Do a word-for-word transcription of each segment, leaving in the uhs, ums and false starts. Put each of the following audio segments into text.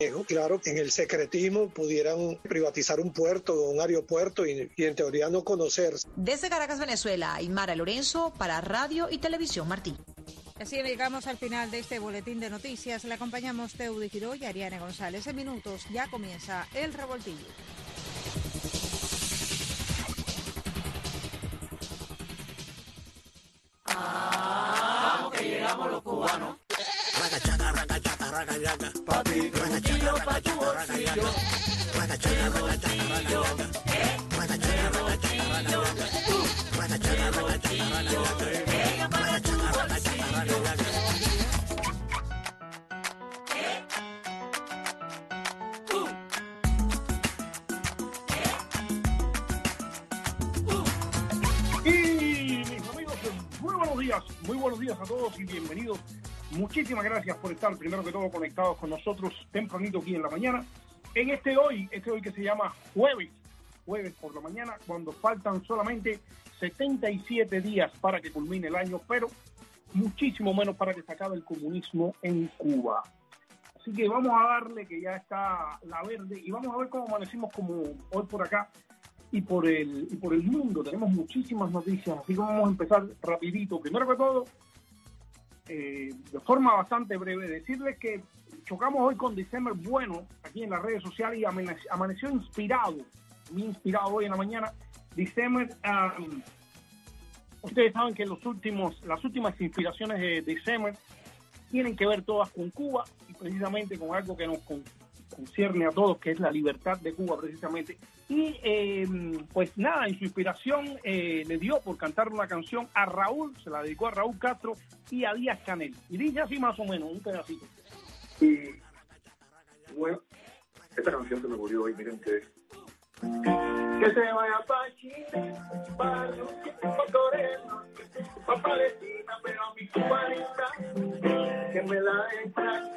Claro, en el secretismo pudieran privatizar un puerto o un aeropuerto y, y en teoría no conocer. Desde Caracas, Venezuela, Aymara Lorenzo para Radio y Televisión Martí. Así llegamos al final de este boletín de noticias. Le acompañamos Teudi Giró y Ariane González. En minutos ya comienza El Revoltillo. Ah, que llegamos los cubanos. Ragachaca, ragachaca, ragachaca. Papi, bolsillo pa' tu bolsillo. Ragachaca, ragachaca, ragachaca. Ragachaca, ragachaca, ragachaca. Ragachaca, ragachaca, ragachaca. Ragachaca, ragachaca, ragachaca. Muy buenos días a todos y bienvenidos. Muchísimas gracias por estar primero que todo conectados con nosotros tempranito aquí en la mañana. En este hoy, este hoy que se llama jueves, jueves por la mañana, cuando faltan solamente setenta y siete días para que culmine el año, pero muchísimo menos para que se acabe el comunismo en Cuba. Así que vamos a darle que ya está la verde y vamos a ver cómo amanecimos como hoy por acá. Y por el y por el mundo tenemos muchísimas noticias, así que vamos a empezar rapidito. Primero que todo, eh, de forma bastante breve, decirles que chocamos hoy con December Bueno aquí en las redes sociales y amaneció, amaneció inspirado, muy inspirado hoy en la mañana. December, um, ustedes saben que los últimos, las últimas inspiraciones de December tienen que ver todas con Cuba y precisamente con algo que nos con, concierne a todos, que es la libertad de Cuba precisamente. Y eh, pues nada, en su inspiración eh, le dio por cantar una canción a Raúl, se la dedicó a Raúl Castro y a Díaz Canel. Y dice así más o menos, un pedacito. Y bueno, esta canción se me ocurrió hoy, miren que que se vaya pa' Chile, pa' Rusia, pa' Corea, pa' Palestina, pero a mi cubanita, que me la den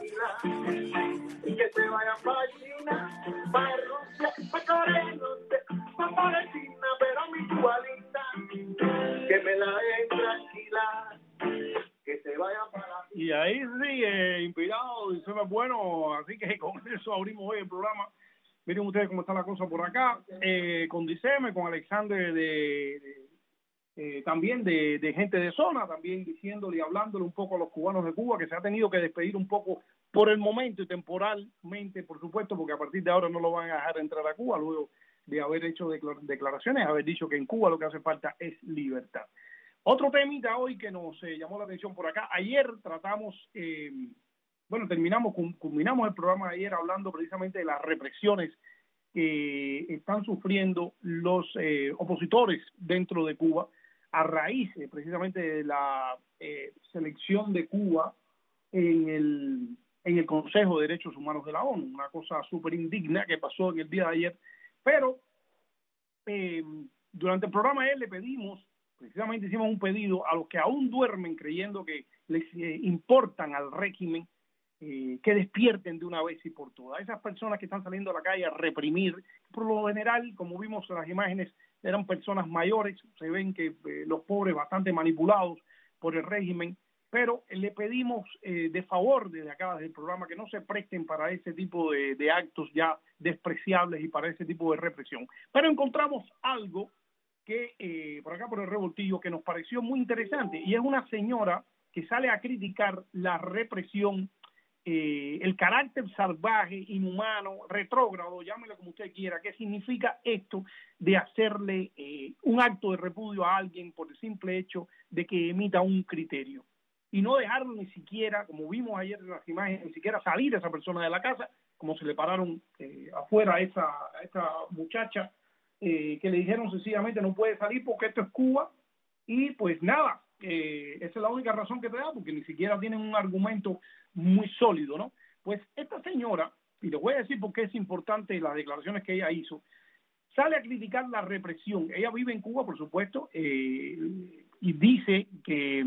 tranquila. Y que se vaya pa' China, pa' Rusia, pa' Corea, pa' Palestina, pero a mi cubanita, que me la den tranquila. Que se vaya para la... Y ahí sí, eh, inspirado, y se ve bueno, así que con eso abrimos hoy el programa. Miren ustedes cómo está la cosa por acá, eh, con Diceme, con Alexander, de, de eh, también de, de gente de zona, también diciéndole y hablándole un poco a los cubanos de Cuba, que se ha tenido que despedir un poco por el momento y temporalmente, por supuesto, porque a partir de ahora no lo van a dejar entrar a Cuba, luego de haber hecho declaraciones, haber dicho que en Cuba lo que hace falta es libertad. Otro temita hoy que nos eh, llamó la atención por acá, ayer tratamos... Eh, Bueno, terminamos, culminamos el programa de ayer hablando precisamente de las represiones que están sufriendo los eh, opositores dentro de Cuba a raíz eh, precisamente de la eh, selección de Cuba en el, en el Consejo de Derechos Humanos de la ONU, una cosa súper indigna que pasó en el día de ayer, pero eh, durante el programa de ayer le pedimos, precisamente hicimos un pedido a los que aún duermen creyendo que les eh, importan al régimen, Eh, que despierten de una vez y por todas. Esas personas que están saliendo a la calle a reprimir, por lo general, como vimos en las imágenes, eran personas mayores, se ven que eh, los pobres bastante manipulados por el régimen, pero le pedimos eh, de favor desde acá, desde el programa, que no se presten para ese tipo de, de actos ya despreciables y para ese tipo de represión. Pero encontramos algo que, eh, por acá por el Revoltillo, que nos pareció muy interesante, y es una señora que sale a criticar la represión, Eh, el carácter salvaje, inhumano, retrógrado, llámelo como usted quiera. ¿Qué significa esto de hacerle eh, un acto de repudio a alguien por el simple hecho de que emita un criterio? Y no dejarlo ni siquiera, como vimos ayer en las imágenes, ni siquiera salir a esa persona de la casa, como se le pararon eh, afuera a esa, a esa muchacha, eh, que le dijeron sencillamente no puede salir porque esto es Cuba, y pues nada, eh, esa es la única razón que te da, porque ni siquiera tienen un argumento muy sólido, ¿no? Pues esta señora, y le voy a decir por qué es importante las declaraciones que ella hizo, sale a criticar la represión. Ella vive en Cuba, por supuesto, eh, y dice que,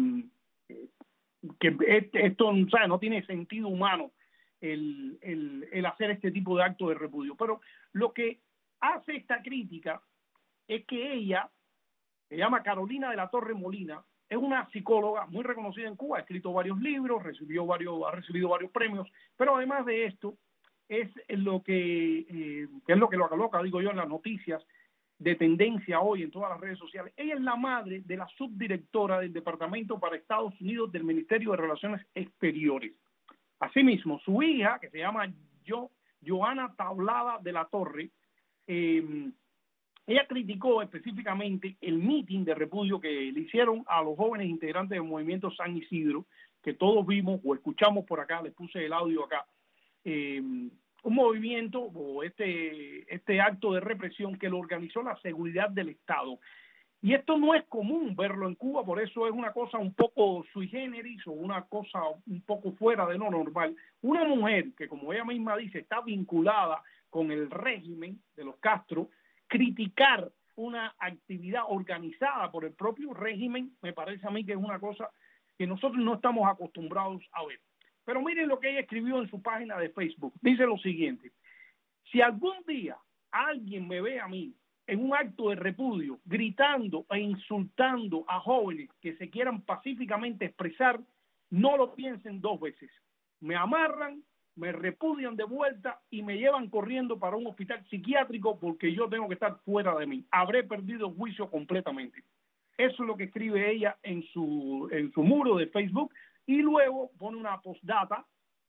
que esto, o sea, no tiene sentido humano el, el, el hacer este tipo de acto de repudio. Pero lo que hace esta crítica es que ella, se llama Carolina de la Torre Molina, es una psicóloga muy reconocida en Cuba, ha escrito varios libros, recibió varios, ha recibido varios premios, pero además de esto, es lo que, eh, que es lo que lo coloca, digo yo, en las noticias de tendencia hoy en todas las redes sociales. Ella es la madre de la subdirectora del Departamento para Estados Unidos del Ministerio de Relaciones Exteriores. Asimismo, su hija, que se llama jo, Joana Tablada de la Torre, eh, ella criticó específicamente el mitin de repudio que le hicieron a los jóvenes integrantes del movimiento San Isidro, que todos vimos o escuchamos por acá, les puse el audio acá, eh, un movimiento o este, este acto de represión que lo organizó la seguridad del Estado. Y esto no es común verlo en Cuba, por eso es una cosa un poco sui generis o una cosa un poco fuera de lo normal. Una mujer que, como ella misma dice, está vinculada con el régimen de los Castro, criticar una actividad organizada por el propio régimen, me parece a mí que es una cosa que nosotros no estamos acostumbrados a ver. Pero miren lo que ella escribió en su página de Facebook. Dice lo siguiente: si algún día alguien me ve a mí en un acto de repudio, gritando e insultando a jóvenes que se quieran pacíficamente expresar, no lo piensen dos veces. Me amarran, me repudian de vuelta y me llevan corriendo para un hospital psiquiátrico porque yo tengo que estar fuera de mí. Habré perdido el juicio completamente. Eso es lo que escribe ella en su, en su muro de Facebook, y luego pone una postdata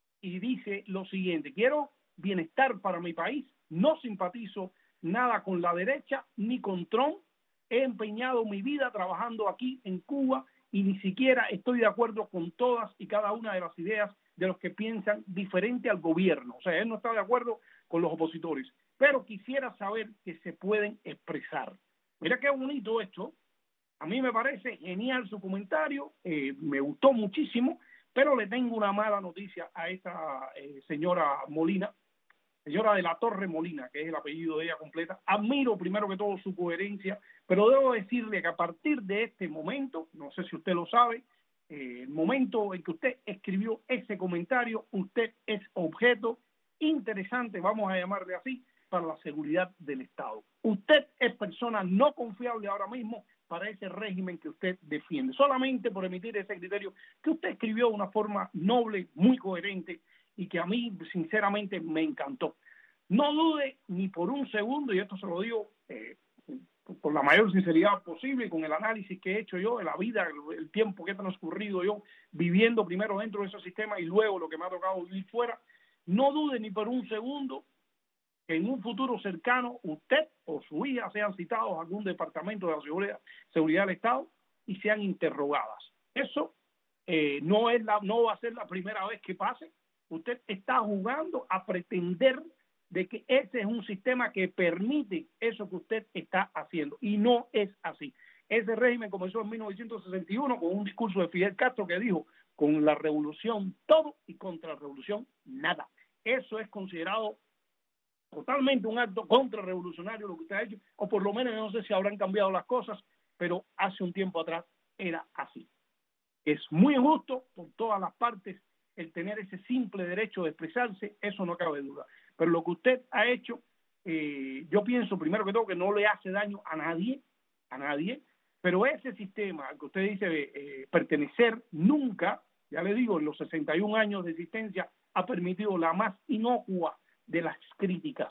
y dice lo siguiente: quiero bienestar para mi país, no simpatizo nada con la derecha ni con Trump, he empeñado mi vida trabajando aquí en Cuba y ni siquiera estoy de acuerdo con todas y cada una de las ideas de los que piensan diferente al gobierno. O sea, él no está de acuerdo con los opositores, pero quisiera saber que se pueden expresar. Mira qué bonito esto. A mí me parece genial su comentario, eh, me gustó muchísimo, pero le tengo una mala noticia a esta eh, señora Molina, señora de la Torre Molina, que es el apellido de ella completa. Admiro primero que todo su coherencia, pero debo decirle que a partir de este momento, no sé si usted lo sabe, eh, el momento en que usted escribió ese comentario, usted es objeto interesante, vamos a llamarle así, para la seguridad del Estado. Usted es persona no confiable ahora mismo para ese régimen que usted defiende, solamente por emitir ese criterio que usted escribió de una forma noble, muy coherente, y que a mí sinceramente me encantó. No dude ni por un segundo, y esto se lo digo eh, con la mayor sinceridad posible, con el análisis que he hecho yo de la vida, el, el tiempo que he transcurrido yo viviendo primero dentro de ese sistema y luego lo que me ha tocado vivir fuera, no dude ni por un segundo que en un futuro cercano usted o su hija sean citados a algún departamento de la seguridad, seguridad del Estado y sean interrogadas. Eso eh, no es la, no va a ser la primera vez que pase. Usted está jugando a pretender de que ese es un sistema que permite eso que usted está haciendo, y no es así. Ese régimen comenzó en mil novecientos sesenta y uno con un discurso de Fidel Castro que dijo: con la revolución todo y contra la revolución nada. Eso es considerado totalmente un acto contrarrevolucionario lo que usted ha hecho, o por lo menos no sé si habrán cambiado las cosas, pero hace un tiempo atrás era así. Es muy injusto por todas las partes el tener ese simple derecho de expresarse, eso no cabe duda. Pero lo que usted ha hecho, eh, yo pienso primero que todo que no le hace daño a nadie, a nadie, pero ese sistema al que usted dice eh, pertenecer nunca, ya le digo, en los sesenta y un años de existencia, ha permitido la más inocua de las críticas.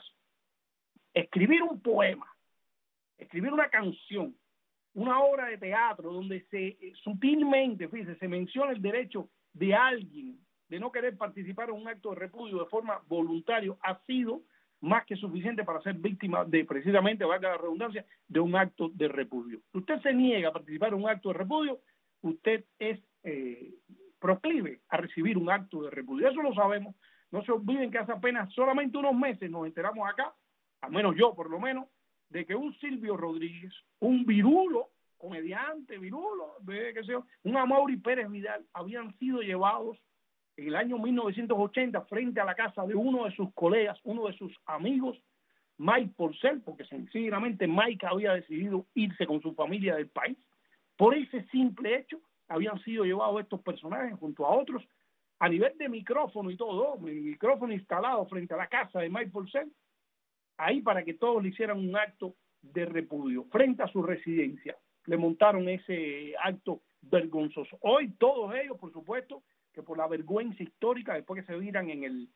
Escribir un poema, escribir una canción, una obra de teatro donde se eh, sutilmente, fíjese, se menciona el derecho de alguien de no querer participar en un acto de repudio de forma voluntaria, ha sido más que suficiente para ser víctima de, precisamente, valga la redundancia, de un acto de repudio. Si usted se niega a participar en un acto de repudio, usted es eh, proclive a recibir un acto de repudio. Eso lo sabemos. No se olviden que hace apenas solamente unos meses nos enteramos acá, al menos yo por lo menos, de que un Silvio Rodríguez, un virulo, comediante, virulo, de, qué sé yo, un Amaury Pérez Vidal, habían sido llevados en el año mil novecientos ochenta frente a la casa de uno de sus colegas, uno de sus amigos, Mike Porcel, porque sencillamente Mike había decidido irse con su familia del país. Por ese simple hecho habían sido llevados estos personajes junto a otros a nivel de micrófono y todo, micrófono instalado frente a la casa de Mike Porcel, ahí para que todos le hicieran un acto de repudio frente a su residencia. Le montaron ese acto vergonzoso. Hoy todos ellos, por supuesto, que por la vergüenza histórica, después que se miran en el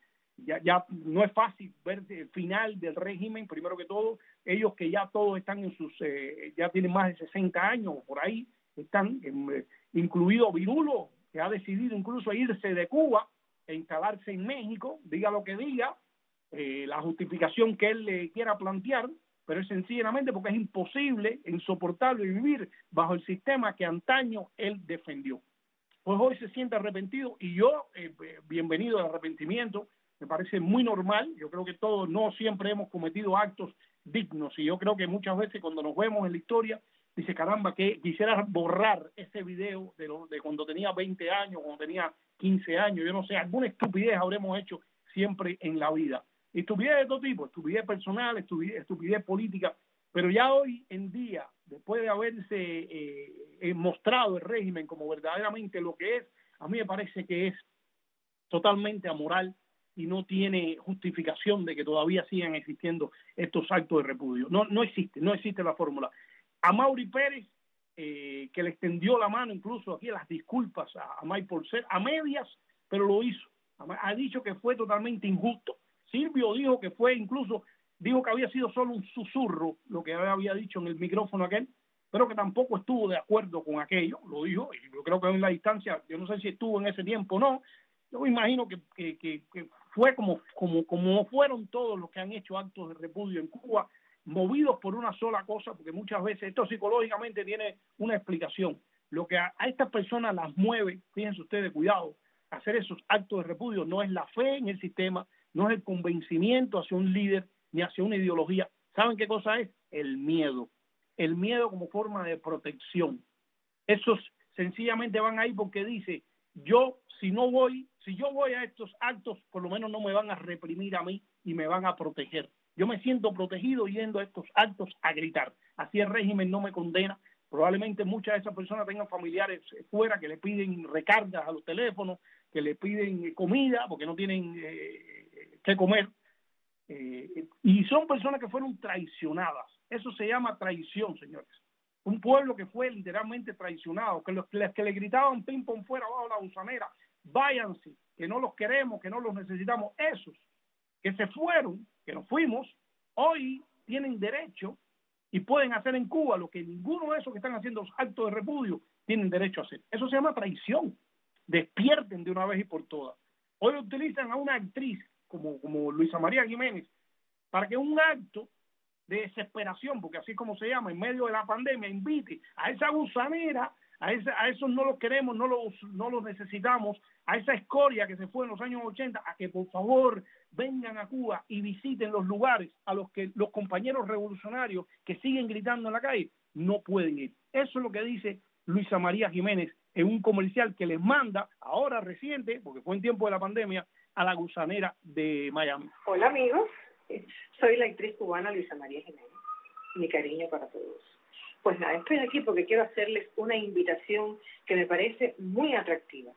ya, ya no es fácil ver el final del régimen, primero que todo, ellos que ya todos están en sus, eh, ya tienen más de sesenta años, por ahí están, eh, incluido Virulo, que ha decidido incluso irse de Cuba e instalarse en México, diga lo que diga, eh, la justificación que él le quiera plantear, pero es sencillamente porque es imposible, insoportable vivir bajo el sistema que antaño él defendió. Pues hoy se siente arrepentido y yo, eh, bienvenido al arrepentimiento, me parece muy normal. Yo creo que todos no siempre hemos cometido actos dignos y yo creo que muchas veces cuando nos vemos en la historia, dice, caramba, que quisiera borrar ese video de, lo, de cuando tenía veinte años, cuando tenía quince años, yo no sé, alguna estupidez habremos hecho siempre en la vida. Estupidez de todo tipo, estupidez personal, estupidez, estupidez política, pero ya hoy en día, después de haberse eh, eh, mostrado el régimen como verdaderamente lo que es, a mí me parece que es totalmente amoral y no tiene justificación de que todavía sigan existiendo estos actos de repudio. No, no existe, no existe la fórmula. A Mauri Pérez, eh, que le extendió la mano incluso aquí las disculpas a, a May por ser a medias, pero lo hizo. Ha dicho que fue totalmente injusto. Silvio dijo que fue incluso, dijo que había sido solo un susurro lo que había dicho en el micrófono aquel, pero que tampoco estuvo de acuerdo con aquello, lo dijo, y yo creo que en la distancia, yo no sé si estuvo en ese tiempo o no, yo me imagino que, que, que, que fue como, como, como fueron todos los que han hecho actos de repudio en Cuba, movidos por una sola cosa, porque muchas veces esto psicológicamente tiene una explicación. Lo que a, a estas personas las mueve, fíjense ustedes, cuidado, hacer esos actos de repudio no es la fe en el sistema, no es el convencimiento hacia un líder ni hacia una ideología. ¿Saben qué cosa es? El miedo. El miedo como forma de protección. Esos sencillamente van ahí porque dice, yo si no voy, si yo voy a estos actos, por lo menos no me van a reprimir a mí y me van a proteger. Yo me siento protegido yendo a estos actos a gritar. Así el régimen no me condena. Probablemente muchas de esas personas tengan familiares fuera que le piden recargas a los teléfonos, que le piden comida porque no tienen eh, qué comer. Eh, y son personas que fueron traicionadas. Eso se llama traición, señores. Un pueblo que fue literalmente traicionado, que los que le gritaban ping pong fuera abajo la gusanera, váyanse, que no los queremos, que no los necesitamos. Esos que se fueron, que nos fuimos, hoy tienen derecho y pueden hacer en Cuba lo que ninguno de esos que están haciendo los actos de repudio tienen derecho a hacer. Eso se llama traición. Despierten de una vez y por todas. Hoy utilizan a una actriz como, como Luisa María Jiménez para que un acto de desesperación, porque así es como se llama, en medio de la pandemia, invite a esa gusanera, a, esa, a esos no los queremos, no los, no los necesitamos, a esa escoria que se fue en los años ochenta, a que por favor vengan a Cuba y visiten los lugares a los que los compañeros revolucionarios que siguen gritando en la calle no pueden ir. Eso es lo que dice Luisa María Jiménez en un comercial que les manda, ahora reciente, porque fue en tiempo de la pandemia, a la gusanera de Miami. Hola amigos, soy la actriz cubana Luisa María Jiménez. Mi cariño para todos. Pues nada, estoy aquí porque quiero hacerles una invitación que me parece muy atractiva.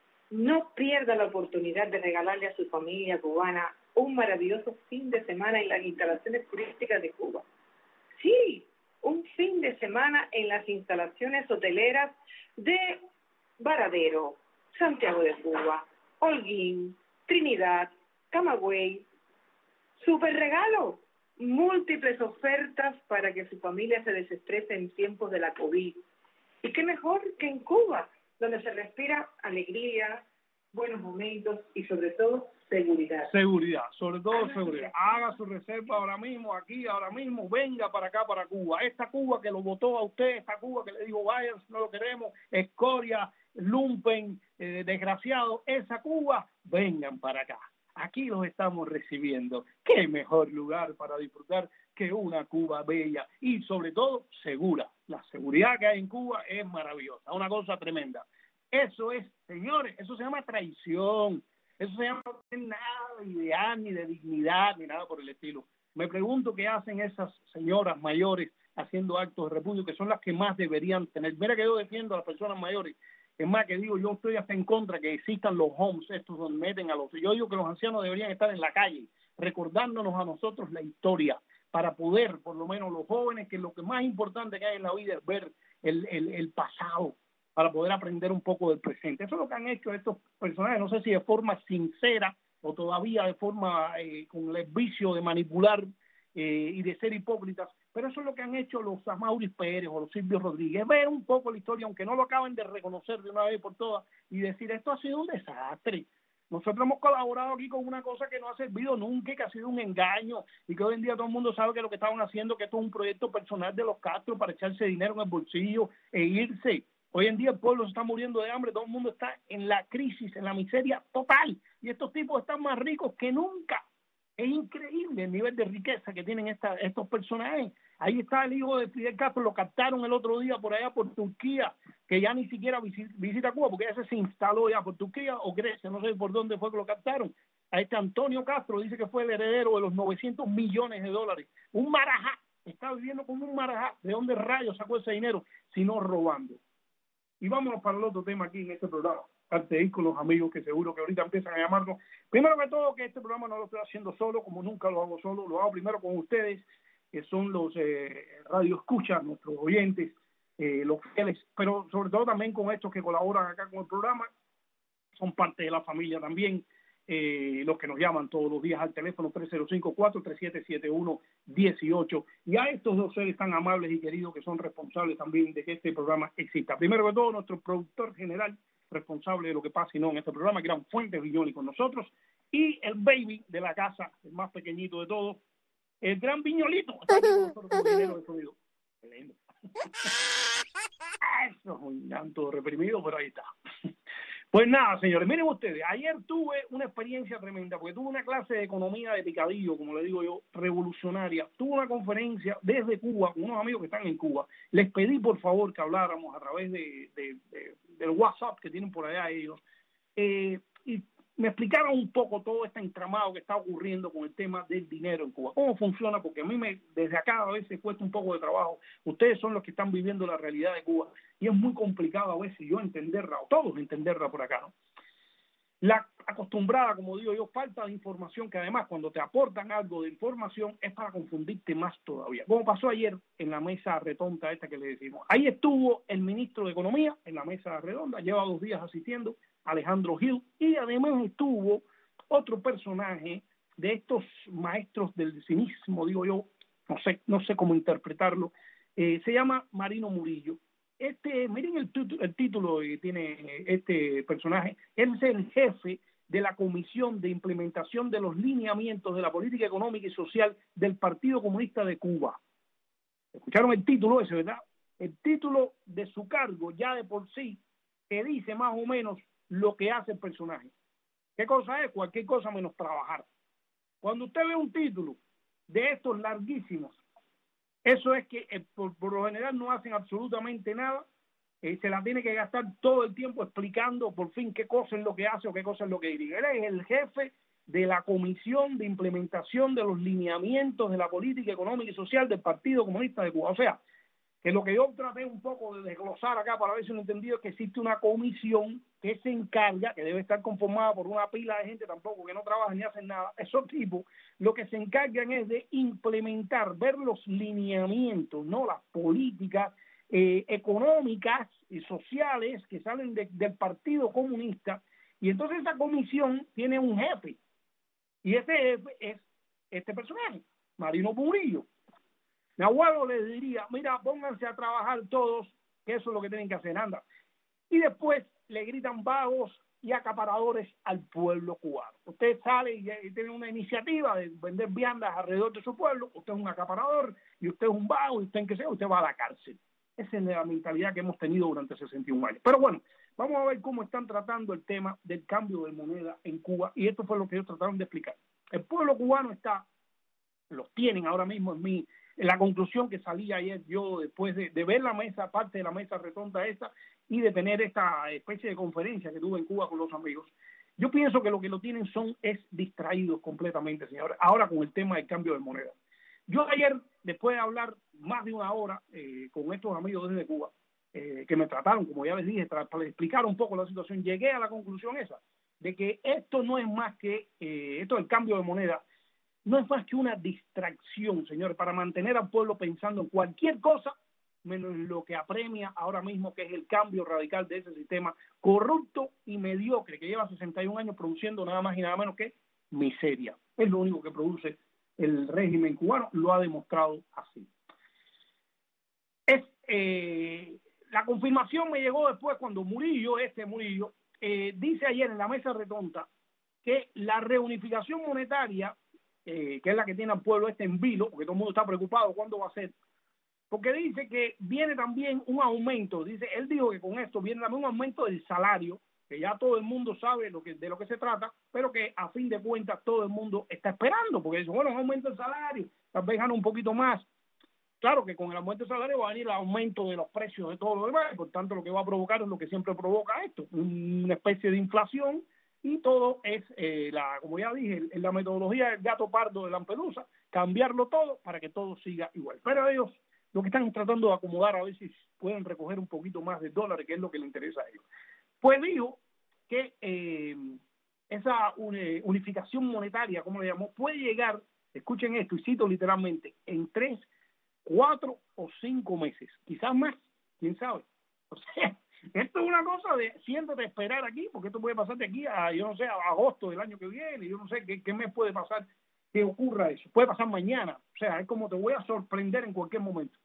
No pierda la oportunidad de regalarle a su familia cubana un maravilloso fin de semana en las instalaciones turísticas de Cuba. Sí, un fin de semana en las instalaciones hoteleras de Varadero, Santiago de Cuba, Holguín, Trinidad, Camagüey. ¡Súper regalo! Múltiples ofertas para que su familia se desestrese en tiempos de la COVID. Y qué mejor que en Cuba, donde se respira alegría, buenos momentos y sobre todo seguridad. Seguridad, sobre todo seguridad. Haga su reserva ahora mismo, aquí, ahora mismo, venga para acá, para Cuba. Esta Cuba que lo votó a usted, esta Cuba que le dijo, vayan, no lo queremos, escoria, lumpen, eh, desgraciado, esa Cuba, vengan para acá. Aquí los estamos recibiendo. Qué mejor lugar para disfrutar que una Cuba bella y sobre todo segura. La seguridad que hay en Cuba es maravillosa, una cosa tremenda. Eso es, señores, eso se llama traición. Eso se llama no tener nada de ideal, ni de dignidad, ni nada por el estilo. Me pregunto qué hacen esas señoras mayores haciendo actos de repudio, que son las que más deberían tener. Mira que yo defiendo a las personas mayores. Es más, que digo, yo estoy hasta en contra que existan los homes, estos donde meten a los... Yo digo que los ancianos deberían estar en la calle, recordándonos a nosotros la historia, para poder, por lo menos los jóvenes, que lo que más importante que hay en la vida es ver el, el, el pasado, para poder aprender un poco del presente. Eso es lo que han hecho estos personajes, no sé si de forma sincera o todavía de forma eh, con el vicio de manipular eh, y de ser hipócritas, pero eso es lo que han hecho los Amaury Pérez o los Silvio Rodríguez, ver un poco la historia, aunque no lo acaben de reconocer de una vez por todas, y decir, esto ha sido un desastre. Nosotros hemos colaborado aquí con una cosa que no ha servido nunca, que ha sido un engaño, y que hoy en día todo el mundo sabe que lo que estaban haciendo, que esto es un proyecto personal de los Castro para echarse dinero en el bolsillo e irse. Hoy en día el pueblo se está muriendo de hambre, todo el mundo está en la crisis, en la miseria total, y estos tipos están más ricos que nunca. Es increíble el nivel de riqueza que tienen esta, estos personajes. Ahí está el hijo de Fidel Castro, lo captaron el otro día por allá por Turquía, que ya ni siquiera visita, visita Cuba, porque ese se instaló ya por Turquía o Grecia, no sé por dónde fue que lo captaron. A este Antonio Castro dice que fue el heredero de los novecientos millones de dólares. Un marajá, está viviendo como un marajá. ¿De dónde rayos sacó ese dinero? Si no robando. Y vámonos para el otro tema aquí en este programa, antes de ir con los amigos que seguro que ahorita empiezan a llamarnos. Primero que todo, que este programa no lo estoy haciendo solo, como nunca lo hago solo, lo hago primero con ustedes, que son los eh, radioescuchas, nuestros oyentes, eh, los fieles, pero sobre todo también con estos que colaboran acá con el programa, son parte de la familia también, eh, los que nos llaman todos los días al teléfono tres cero cinco, cuatro tres siete, siete uno uno ocho, y a estos dos seres tan amables y queridos que son responsables también de que este programa exista. Primero que todo, nuestro productor general, responsable de lo que pasa y no en este programa, que era un Fuentes Viñoli con nosotros, y el baby de la casa, el más pequeñito de todos, el gran Viñolito, está aquí con nosotros como ingeniero de sonido. Qué lindo. Eso es un llanto reprimido, pero ahí está. Pues nada, señores, miren ustedes, ayer tuve una experiencia tremenda, porque tuve una clase de economía de picadillo, como le digo yo, revolucionaria. Tuve una conferencia desde Cuba con unos amigos que están en Cuba. Les pedí, por favor, que habláramos a través de, de, de, del WhatsApp que tienen por allá ellos, eh, y me explicaron un poco todo este entramado que está ocurriendo con el tema del dinero en Cuba. ¿Cómo funciona? Porque a mí me, desde acá a veces cuesta un poco de trabajo. Ustedes son los que están viviendo la realidad de Cuba y es muy complicado a veces yo entenderla, o todos entenderla por acá, ¿no? La acostumbrada, como digo yo, falta de información, que además cuando te aportan algo de información es para confundirte más todavía. Como pasó ayer en la mesa redonda esta que le decimos. Ahí estuvo el ministro de Economía en la mesa redonda, lleva dos días asistiendo, Alejandro Gil, y además estuvo otro personaje de estos maestros del cinismo, digo yo, no sé, no sé cómo interpretarlo, eh, se llama Marino Murillo. Este, miren el, el título que tiene este personaje, él es el jefe de la Comisión de Implementación de los Lineamientos de la Política Económica y Social del Partido Comunista de Cuba. ¿Escucharon el título ese, verdad? El título de su cargo ya de por sí que dice más o menos lo que hace el personaje. ¿Qué cosa es? Cualquier cosa menos trabajar. Cuando usted ve un título de estos larguísimos, eso es que eh, por, por lo general no hacen absolutamente nada, eh, se la tiene que gastar todo el tiempo explicando por fin qué cosa es lo que hace o qué cosa es lo que dirige. Él es el jefe de la Comisión de Implementación de los Lineamientos de la Política Económica y Social del Partido Comunista de Cuba. O sea, que lo que yo traté un poco de desglosar acá para ver si lo he entendido es que existe una comisión que se encarga, que debe estar conformada por una pila de gente tampoco que no trabaja ni hacen nada. Esos tipos lo que se encargan es de implementar, ver los lineamientos, no las políticas eh, económicas y sociales que salen de, del Partido Comunista, y entonces esa comisión tiene un jefe, y ese jefe es este personaje, Marino Murillo. Mi abuelo les diría, mira, pónganse a trabajar todos, que eso es lo que tienen que hacer, anda. Y después le gritan vagos y acaparadores al pueblo cubano. Usted sale y, y tiene una iniciativa de vender viandas alrededor de su pueblo, usted es un acaparador, y usted es un vago, y usted en qué sea, usted va a la cárcel. Esa es la mentalidad que hemos tenido durante sesenta y un años. Pero bueno, vamos a ver cómo están tratando el tema del cambio de moneda en Cuba, y esto fue lo que ellos trataron de explicar. El pueblo cubano está, los tienen ahora mismo en mi... La conclusión que salí ayer yo después de, de ver la mesa, parte de la mesa redonda esta, y de tener esta especie de conferencia que tuve en Cuba con los amigos, yo pienso que lo que lo tienen son es distraídos completamente, señores, ahora con el tema del cambio de moneda. Yo ayer, después de hablar más de una hora eh, con estos amigos desde Cuba, eh, que me trataron, como ya les dije, para explicar un poco la situación, llegué a la conclusión esa, de que esto no es más que, eh, esto del cambio de moneda, no es más que una distracción, señores, para mantener al pueblo pensando en cualquier cosa menos lo que apremia ahora mismo, que es el cambio radical de ese sistema corrupto y mediocre que lleva sesenta y un años produciendo nada más y nada menos que miseria. Es lo único que produce el régimen cubano, lo ha demostrado así. Es, eh, la confirmación me llegó después cuando Murillo, este Murillo, eh, dice ayer en la mesa redonda que la reunificación monetaria, eh, que es la que tiene al pueblo este en vilo, porque todo el mundo está preocupado cuándo va a ser, porque dice que viene también un aumento, dice, él dijo que con esto viene también un aumento del salario, que ya todo el mundo sabe lo que, de lo que se trata, pero que a fin de cuentas todo el mundo está esperando, porque dice, bueno, un aumento del salario, tal vez gana un poquito más. Claro que con el aumento del salario va a venir el aumento de los precios de todo lo demás, y por tanto lo que va a provocar es lo que siempre provoca esto, una especie de inflación, y todo es, eh, la como ya dije, la metodología del gato pardo de Lampedusa, cambiarlo todo para que todo siga igual. Pero ellos lo que están tratando de acomodar a ver si pueden recoger un poquito más de dólares, que es lo que les interesa a ellos. Pues dijo que eh, esa unificación monetaria, como le llamó, puede llegar, escuchen esto, y cito literalmente, en tres, cuatro o cinco meses, quizás más, quién sabe. O sea, esto es una cosa de siéntate a esperar aquí, porque esto puede pasar de aquí a, yo no sé, a agosto del año que viene, yo no sé qué, qué mes puede pasar que ocurra eso, puede pasar mañana, o sea, es como te voy a sorprender en cualquier momento.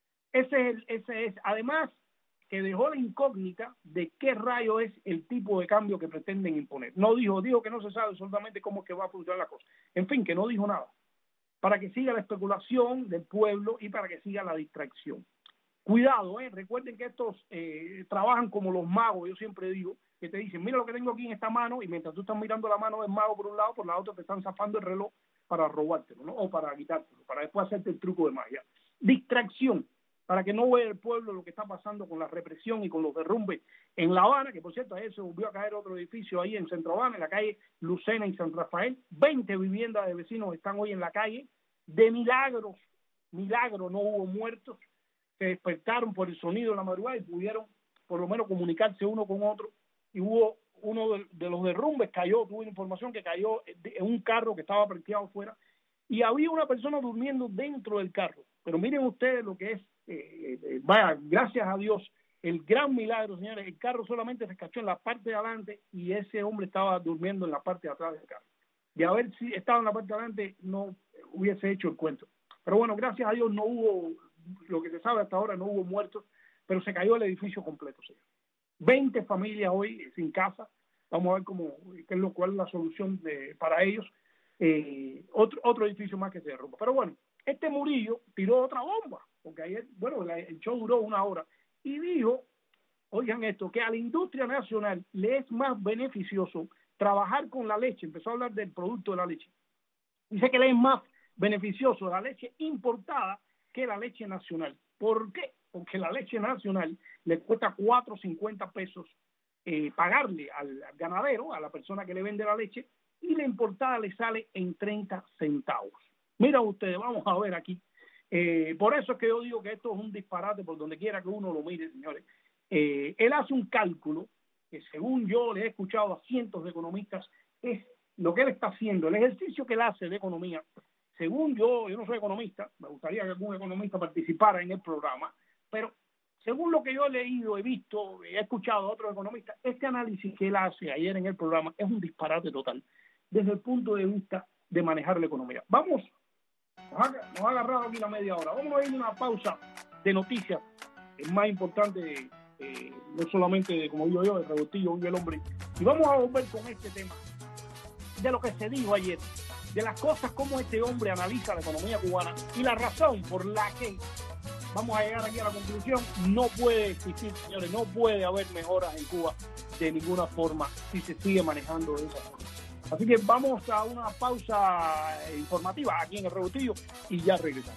Ese es, ese es, además, que dejó la incógnita de qué rayo es el tipo de cambio que pretenden imponer. No dijo, dijo que no se sabe absolutamente cómo es que va a funcionar la cosa. En fin, que no dijo nada. Para que siga la especulación del pueblo y para que siga la distracción. Cuidado, ¿eh? Recuerden que estos eh, trabajan como los magos, yo siempre digo, que te dicen, mira lo que tengo aquí en esta mano, y mientras tú estás mirando la mano del mago por un lado, por la otra te están zafando el reloj para robártelo, ¿no? O para quitártelo, para después hacerte el truco de magia. Distracción. Para que no vea el pueblo lo que está pasando con la represión y con los derrumbes en La Habana, que por cierto ayer se volvió a caer otro edificio ahí en Centro Habana, en la calle Lucena y San Rafael, veinte viviendas de vecinos están hoy en la calle, de milagros, milagro no hubo muertos, se despertaron por el sonido de la madrugada y pudieron por lo menos comunicarse uno con otro, y hubo uno de, de los derrumbes, cayó, tuve información que cayó en un carro que estaba parqueado fuera, y había una persona durmiendo dentro del carro, pero miren ustedes lo que es. Eh, eh, vaya, gracias a Dios, el gran milagro, señores, el carro solamente se cachó en la parte de adelante y ese hombre estaba durmiendo en la parte de atrás del carro. De haber si estaba en la parte de adelante no hubiese hecho el cuento. Pero bueno, gracias a Dios no hubo, lo que se sabe hasta ahora, no hubo muertos, pero se cayó el edificio completo, señor. veinte familias hoy sin casa, vamos a ver cómo, qué es lo cual es la solución de, para ellos. Eh, otro, otro edificio más que se derrumba. Pero bueno, este Murillo tiró otra bomba, porque ayer, bueno, el show duró una hora, y dijo, oigan esto, que a la industria nacional le es más beneficioso trabajar con la leche, empezó a hablar del producto de la leche, dice que le es más beneficioso la leche importada que la leche nacional. ¿Por qué? Porque la leche nacional le cuesta cuatro cincuenta pesos eh, pagarle al, al ganadero, a la persona que le vende la leche, y la importada le sale en treinta centavos. Mira ustedes, vamos a ver aquí. Eh, por eso es que yo digo que esto es un disparate por donde quiera que uno lo mire, señores. Eh, él hace un cálculo que según yo le he escuchado a cientos de economistas, es lo que él está haciendo, el ejercicio que él hace de economía. Según yo, yo no soy economista, me gustaría que algún economista participara en el programa, pero según lo que yo he leído, he visto, he escuchado a otros economistas, este análisis que él hace ayer en el programa es un disparate total, desde el punto de vista de manejar la economía. Vamos. Nos ha, nos ha agarrado aquí la media hora. Vamos a ir a una pausa de noticias. Es más importante, eh, no solamente, de, como digo yo, el rebotillo y el hombre. Y vamos a volver con este tema de lo que se dijo ayer, de las cosas como este hombre analiza la economía cubana y la razón por la que vamos a llegar aquí a la conclusión. No puede existir, señores, no puede haber mejoras en Cuba de ninguna forma si se sigue manejando de esa forma. Así que vamos a una pausa informativa aquí en el Rebotillo y ya regresamos.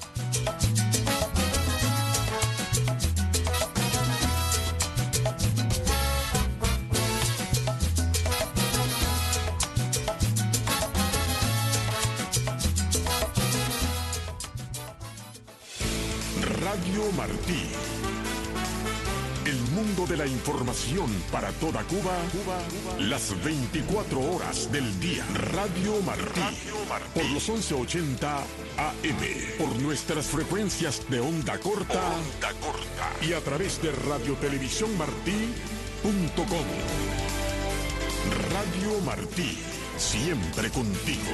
Radio Martí. El mundo de la información para toda Cuba, Cuba, Cuba, las veinticuatro horas del día. Radio Martí, Radio Martí. Por los once ochenta A M, por nuestras frecuencias de onda corta, onda corta y a través de radiotelevisión martí punto com. Radio Martí, siempre contigo.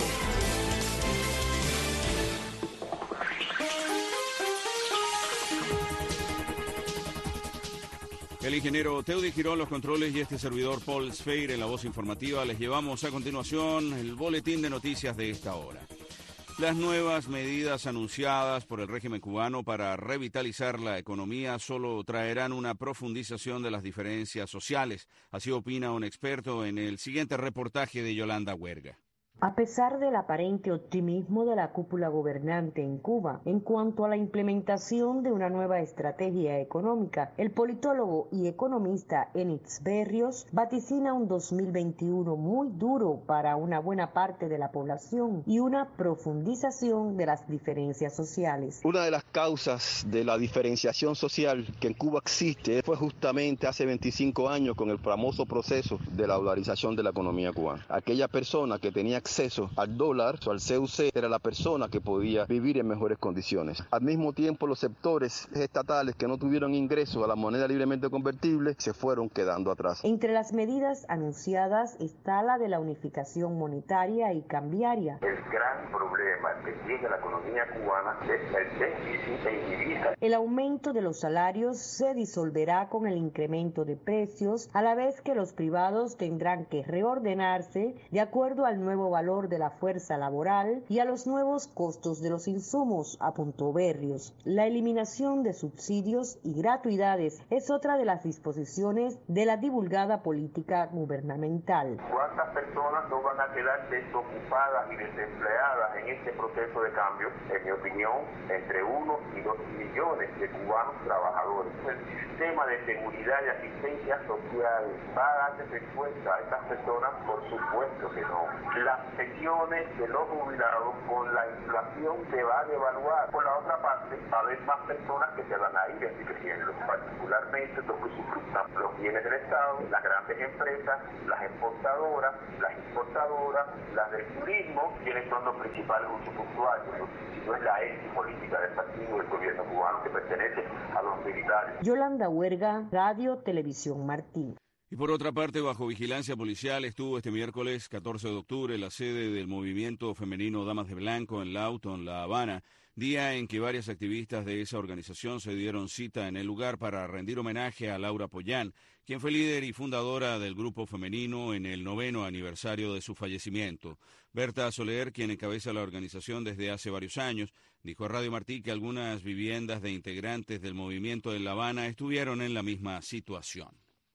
El ingeniero Teudy Girón, los controles, y este servidor Paul Sfeir en la voz informativa. Les llevamos a continuación el boletín de noticias de esta hora. Las nuevas medidas anunciadas por el régimen cubano para revitalizar la economía solo traerán una profundización de las diferencias sociales. Así opina un experto en el siguiente reportaje de Yolanda Huerga. A pesar del aparente optimismo de la cúpula gobernante en Cuba en cuanto a la implementación de una nueva estrategia económica, el politólogo y economista Enix Berrios vaticina un dos mil veintiuno muy duro para una buena parte de la población y una profundización de las diferencias sociales. Una de las causas de la diferenciación social que en Cuba existe fue justamente hace veinticinco años con el famoso proceso de la dolarización de la economía cubana. Aquella persona que tenía acceso al dólar o al C U C era la persona que podía vivir en mejores condiciones. Al mismo tiempo, los sectores estatales que no tuvieron ingreso a la moneda libremente convertible se fueron quedando atrás. Entre las medidas anunciadas está la de la unificación monetaria y cambiaria. El gran problema que tiene la economía cubana es el déficit en divisa. El aumento de los salarios se disolverá con el incremento de precios, a la vez que los privados tendrán que reordenarse de acuerdo al nuevo valor de la fuerza laboral y a los nuevos costos de los insumos, apuntó Berrios. La eliminación de subsidios y gratuidades es otra de las disposiciones de la divulgada política gubernamental. ¿Cuántas personas no van a quedar desocupadas y desempleadas en este proceso de cambio? En mi opinión, entre uno y dos millones de cubanos trabajadores. El sistema de seguridad y asistencia social va a darse respuesta a estas personas, por supuesto que no. Las pensiones de los jubilados con la inflación se va a devaluar. Por la otra parte, va a haber más personas que se van a ir enriqueciendo, particularmente los que sustentan los bienes del Estado, las grandes empresas, las exportadoras, las importadoras, las del turismo, quienes son los principales usufructuarios. Si no es la ética política del partido del gobierno cubano que pertenece a los militares. Yolanda Huerga, Radio Televisión Martín. Y por otra parte, bajo vigilancia policial estuvo este miércoles catorce de octubre la sede del movimiento femenino Damas de Blanco en Lawton, La Habana, día en que varias activistas de esa organización se dieron cita en el lugar para rendir homenaje a Laura Pollán, quien fue líder y fundadora del grupo femenino en el noveno aniversario de su fallecimiento. Berta Soler, quien encabeza la organización desde hace varios años, dijo a Radio Martí que algunas viviendas de integrantes del movimiento de La Habana estuvieron en la misma situación.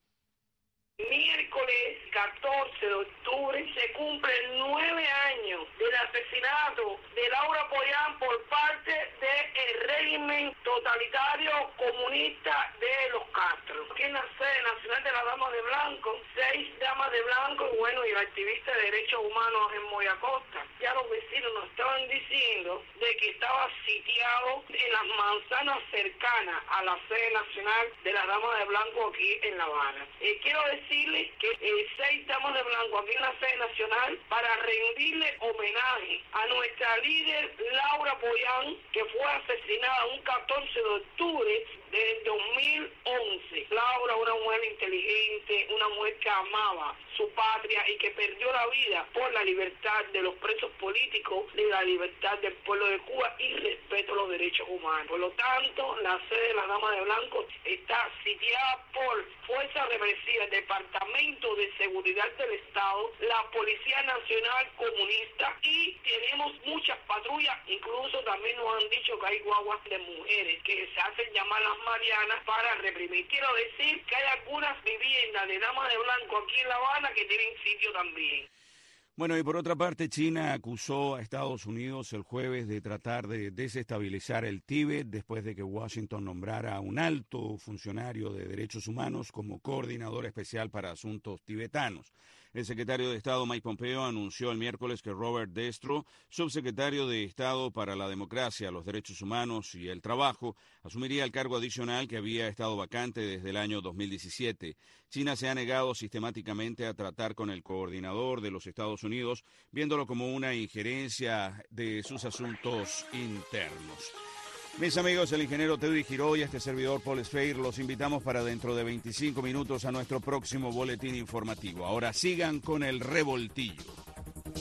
Miércoles catorce de octubre se cumplen nueve años del asesinato de Laura Pollán por parte del régimen totalitario comunista de los Castro. Aquí en la sede nacional de las Damas de Blanco, seis damas de blanco y bueno, y el activista de derechos humanos en Moya Costa. Ya los vecinos nos estaban diciendo de que estaba sitiado en las manzanas cercanas a la sede nacional de las Damas de Blanco aquí en La Habana. Eh, quiero decirles que eh, seis damas de blanco aquí en la sede nacional para rendirle homenaje a nuestra líder Laura Pollán, que fue asesinada un catorce de octubre del dos mil once. Laura, una mujer inteligente, una mujer que amaba su patria y que perdió la vida por la libertad de los presos políticos, de la libertad del pueblo de Cuba y respeto a los derechos humanos. Por lo tanto, la sede de las Damas de Blanco está sitiada por fuerzas represivas, Departamento de Seguridad del Estado, la Policía Nacional Comunista, y tenemos muchas patrullas, incluso también nos han dicho que hay guaguas de mujeres que se hacen llamar las Marianas para reprimir. Quiero decir que hay algunas viviendas de Damas de Blanco aquí en La Habana que tienen sitio también. Bueno, y por otra parte, China acusó a Estados Unidos el jueves de tratar de desestabilizar el Tíbet después de que Washington nombrara a un alto funcionario de derechos humanos como coordinador especial para asuntos tibetanos. El secretario de Estado Mike Pompeo anunció el miércoles que Robert Destro, subsecretario de Estado para la Democracia, los Derechos Humanos y el Trabajo, asumiría el cargo adicional que había estado vacante desde el año dos mil diecisiete. China se ha negado sistemáticamente a tratar con el coordinador de los Estados Unidos, viéndolo como una injerencia de sus asuntos internos. Mis amigos, el ingeniero Teudy Giró y este servidor Paul Sfeir los invitamos para dentro de veinticinco minutos a nuestro próximo boletín informativo. Ahora sigan con el revoltillo.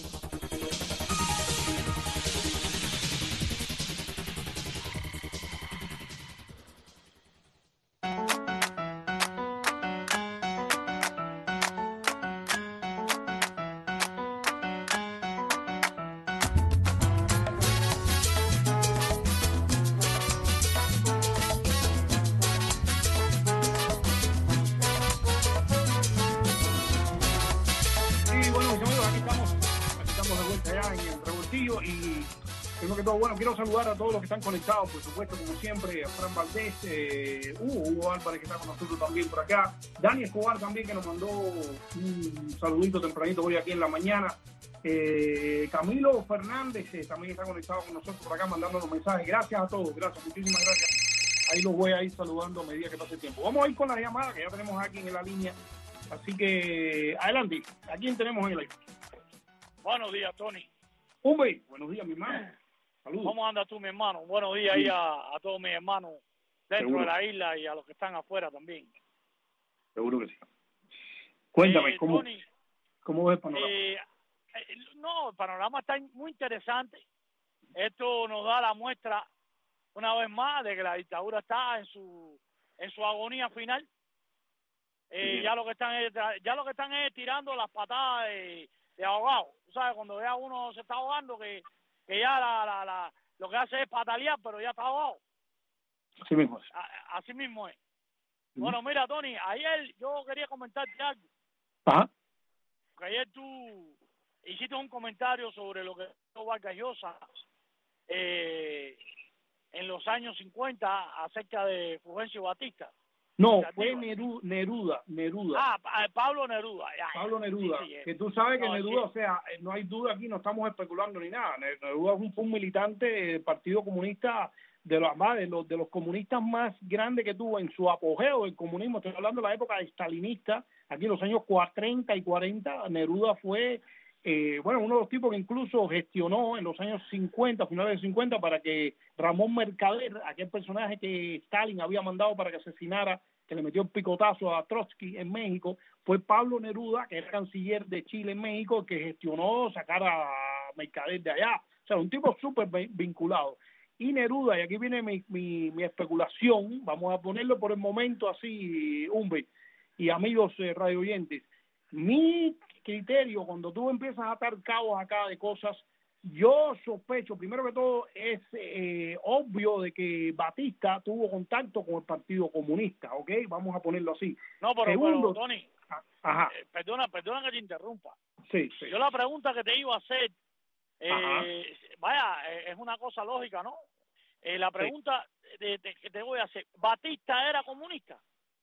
Primero que todo, bueno, quiero saludar a todos los que están conectados, por supuesto, como siempre, a Fran Valdés, eh, Hugo, Hugo Álvarez, que está con nosotros también por acá, Dani Escobar también, que nos mandó un saludito tempranito hoy aquí en la mañana, eh, Camilo Fernández eh, también está conectado con nosotros por acá, mandándonos mensajes. Gracias a todos, gracias, muchísimas gracias. Ahí los voy a ir saludando a medida que pase el tiempo. Vamos a ir con la llamada, que ya tenemos aquí en la línea, así que adelante. ¿A quién tenemos en el aire? Buenos días, Tony. Hombre, buenos días, mi hermano. Saludos. ¿Cómo andas tú, mi hermano? Buenos días sí. ahí a, a todos mis hermanos dentro Seguro. de la isla y a los que están afuera también. Seguro que sí. Cuéntame, eh, ¿cómo, Tony, ¿cómo ves el panorama? Eh, eh, no, el panorama está muy interesante. Esto nos da la muestra, una vez más, de que la dictadura está en su en su agonía final. Eh, sí. Ya lo que están es, ya lo que están es tirando las patadas de, de ahogado. Tú sabes, cuando vea uno se está ahogando, que que ya la, la, la, lo que hace es patalear, pero ya está ahogado. Así mismo es. A, así mismo es. Uh-huh. Bueno, mira, Tony, ayer yo quería comentarte algo. Ajá. Que ayer tú hiciste un comentario sobre lo que hizo Vargas Llosa eh, en los años cincuenta acerca de Fulgencio Batista. No, fue Neruda, Neruda, Neruda. Ah, Pablo Neruda. Ya, Pablo Neruda, sí, sí, que tú sabes que no, Neruda, sí. o sea, no hay duda aquí, no estamos especulando ni nada. Neruda fue un, fue un militante del Partido Comunista, de los, de los de los comunistas más grandes que tuvo en su apogeo del comunismo. Estoy hablando de la época stalinista, aquí en los años treinta y cuarenta, Neruda fue, eh, bueno, uno de los tipos que incluso gestionó en los años cincuenta, finales de cincuenta, para que Ramón Mercader, aquel personaje que Stalin había mandado para que asesinara, que le metió el picotazo a Trotsky en México, fue Pablo Neruda, que era canciller de Chile en México, que gestionó sacar a Mercader de allá. O sea, un tipo súper vinculado. Y Neruda, y aquí viene mi, mi, mi especulación, vamos a ponerlo por el momento así, Humbe, y amigos eh, radio oyentes, mi criterio, cuando tú empiezas a atar cabos acá de cosas, yo sospecho, primero que todo, es eh, obvio de que Batista tuvo contacto con el Partido Comunista, ¿ok? Vamos a ponerlo así. No, pero, Segundo, pero Tony, ajá. Eh, perdona, perdona que te interrumpa. Sí, sí. Yo la pregunta que te iba a hacer, eh, vaya, eh, es una cosa lógica, ¿no? Eh, la pregunta sí. de, de, que te voy a hacer, ¿Batista era comunista?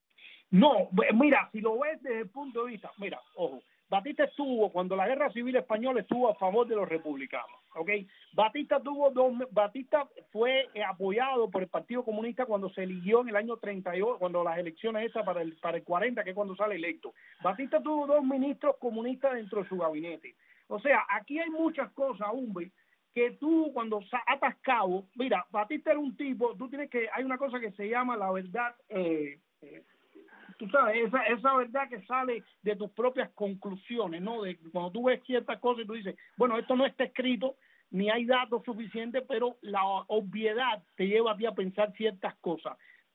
No, mira, si lo ves desde el punto de vista, mira, ojo, Batista estuvo, cuando la Guerra Civil Española estuvo a favor de los republicanos, ¿ok? Batista tuvo dos, Batista fue eh, apoyado por el Partido Comunista cuando se eligió en el año treinta y ocho, cuando las elecciones esas para el, para el cuarenta, que es cuando sale electo. Batista tuvo dos ministros comunistas dentro de su gabinete. O sea, aquí hay muchas cosas, Humbe, que tú cuando atas cabo, mira, Batista era un tipo, tú tienes que, hay una cosa que se llama la verdad, eh, eh, tú sabes, esa, esa verdad que sale de tus propias conclusiones, ¿no? De cuando tú ves ciertas cosas y tú dices, bueno, esto no está escrito, ni hay datos suficientes, pero la obviedad te lleva a ti a pensar ciertas cosas.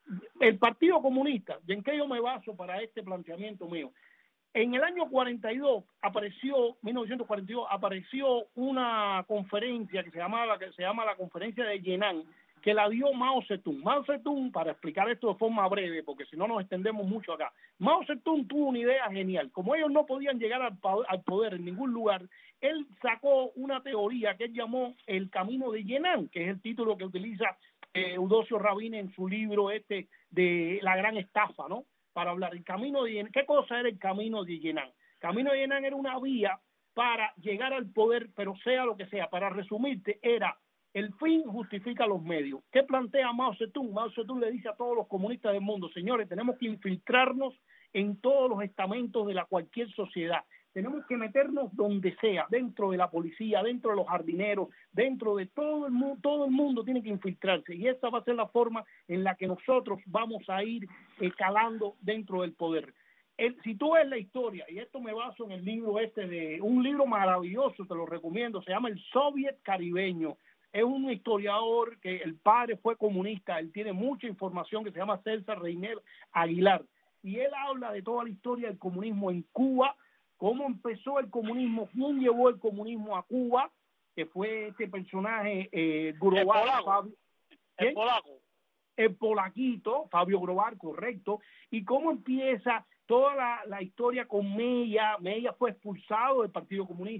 El Partido Comunista, ¿y en qué yo me baso para este planteamiento mío? En el año cuarenta y dos apareció, mil novecientos cuarenta y dos, apareció una conferencia que se llama, que se llama la Conferencia de Yenan, que la dio Mao Zedong. Mao Zedong, para explicar esto de forma breve, porque si no nos extendemos mucho acá, Mao Zedong tuvo una idea genial. Como ellos no podían llegar al, al poder en ningún lugar, él sacó una teoría que él llamó el camino de Yenan, que es el título que utiliza eh, Eudoxio Rabin en su libro este de La Gran Estafa, ¿no? Para hablar el camino de Yenan. ¿Qué cosa era el camino de Yenan? El camino de Yenan era una vía para llegar al poder, pero sea lo que sea. Para resumirte, era el fin justifica los medios. ¿Qué plantea Mao Zedong? Mao Zedong le dice a todos los comunistas del mundo, señores, tenemos que infiltrarnos en todos los estamentos de la cualquier sociedad. Tenemos que meternos donde sea, dentro de la policía, dentro de los jardineros, dentro de todo el mundo, todo el mundo tiene que infiltrarse. Y esa va a ser la forma en la que nosotros vamos a ir escalando dentro del poder. El, si tú ves la historia, y esto me baso en el libro este de, un libro maravilloso, te lo recomiendo, se llama El Soviet Caribeño. Es un historiador que el padre fue comunista, él tiene mucha información, que se llama César Reiner Aguilar. Y él habla de toda la historia del comunismo en Cuba, cómo empezó el comunismo, quién llevó el comunismo a Cuba, que fue este personaje, eh, Grobar, el Fabio, el polaco. El polaquito, Fabio Grobar, correcto, y cómo empieza toda la, la historia con Mella. Mella fue expulsado del Partido Comunista.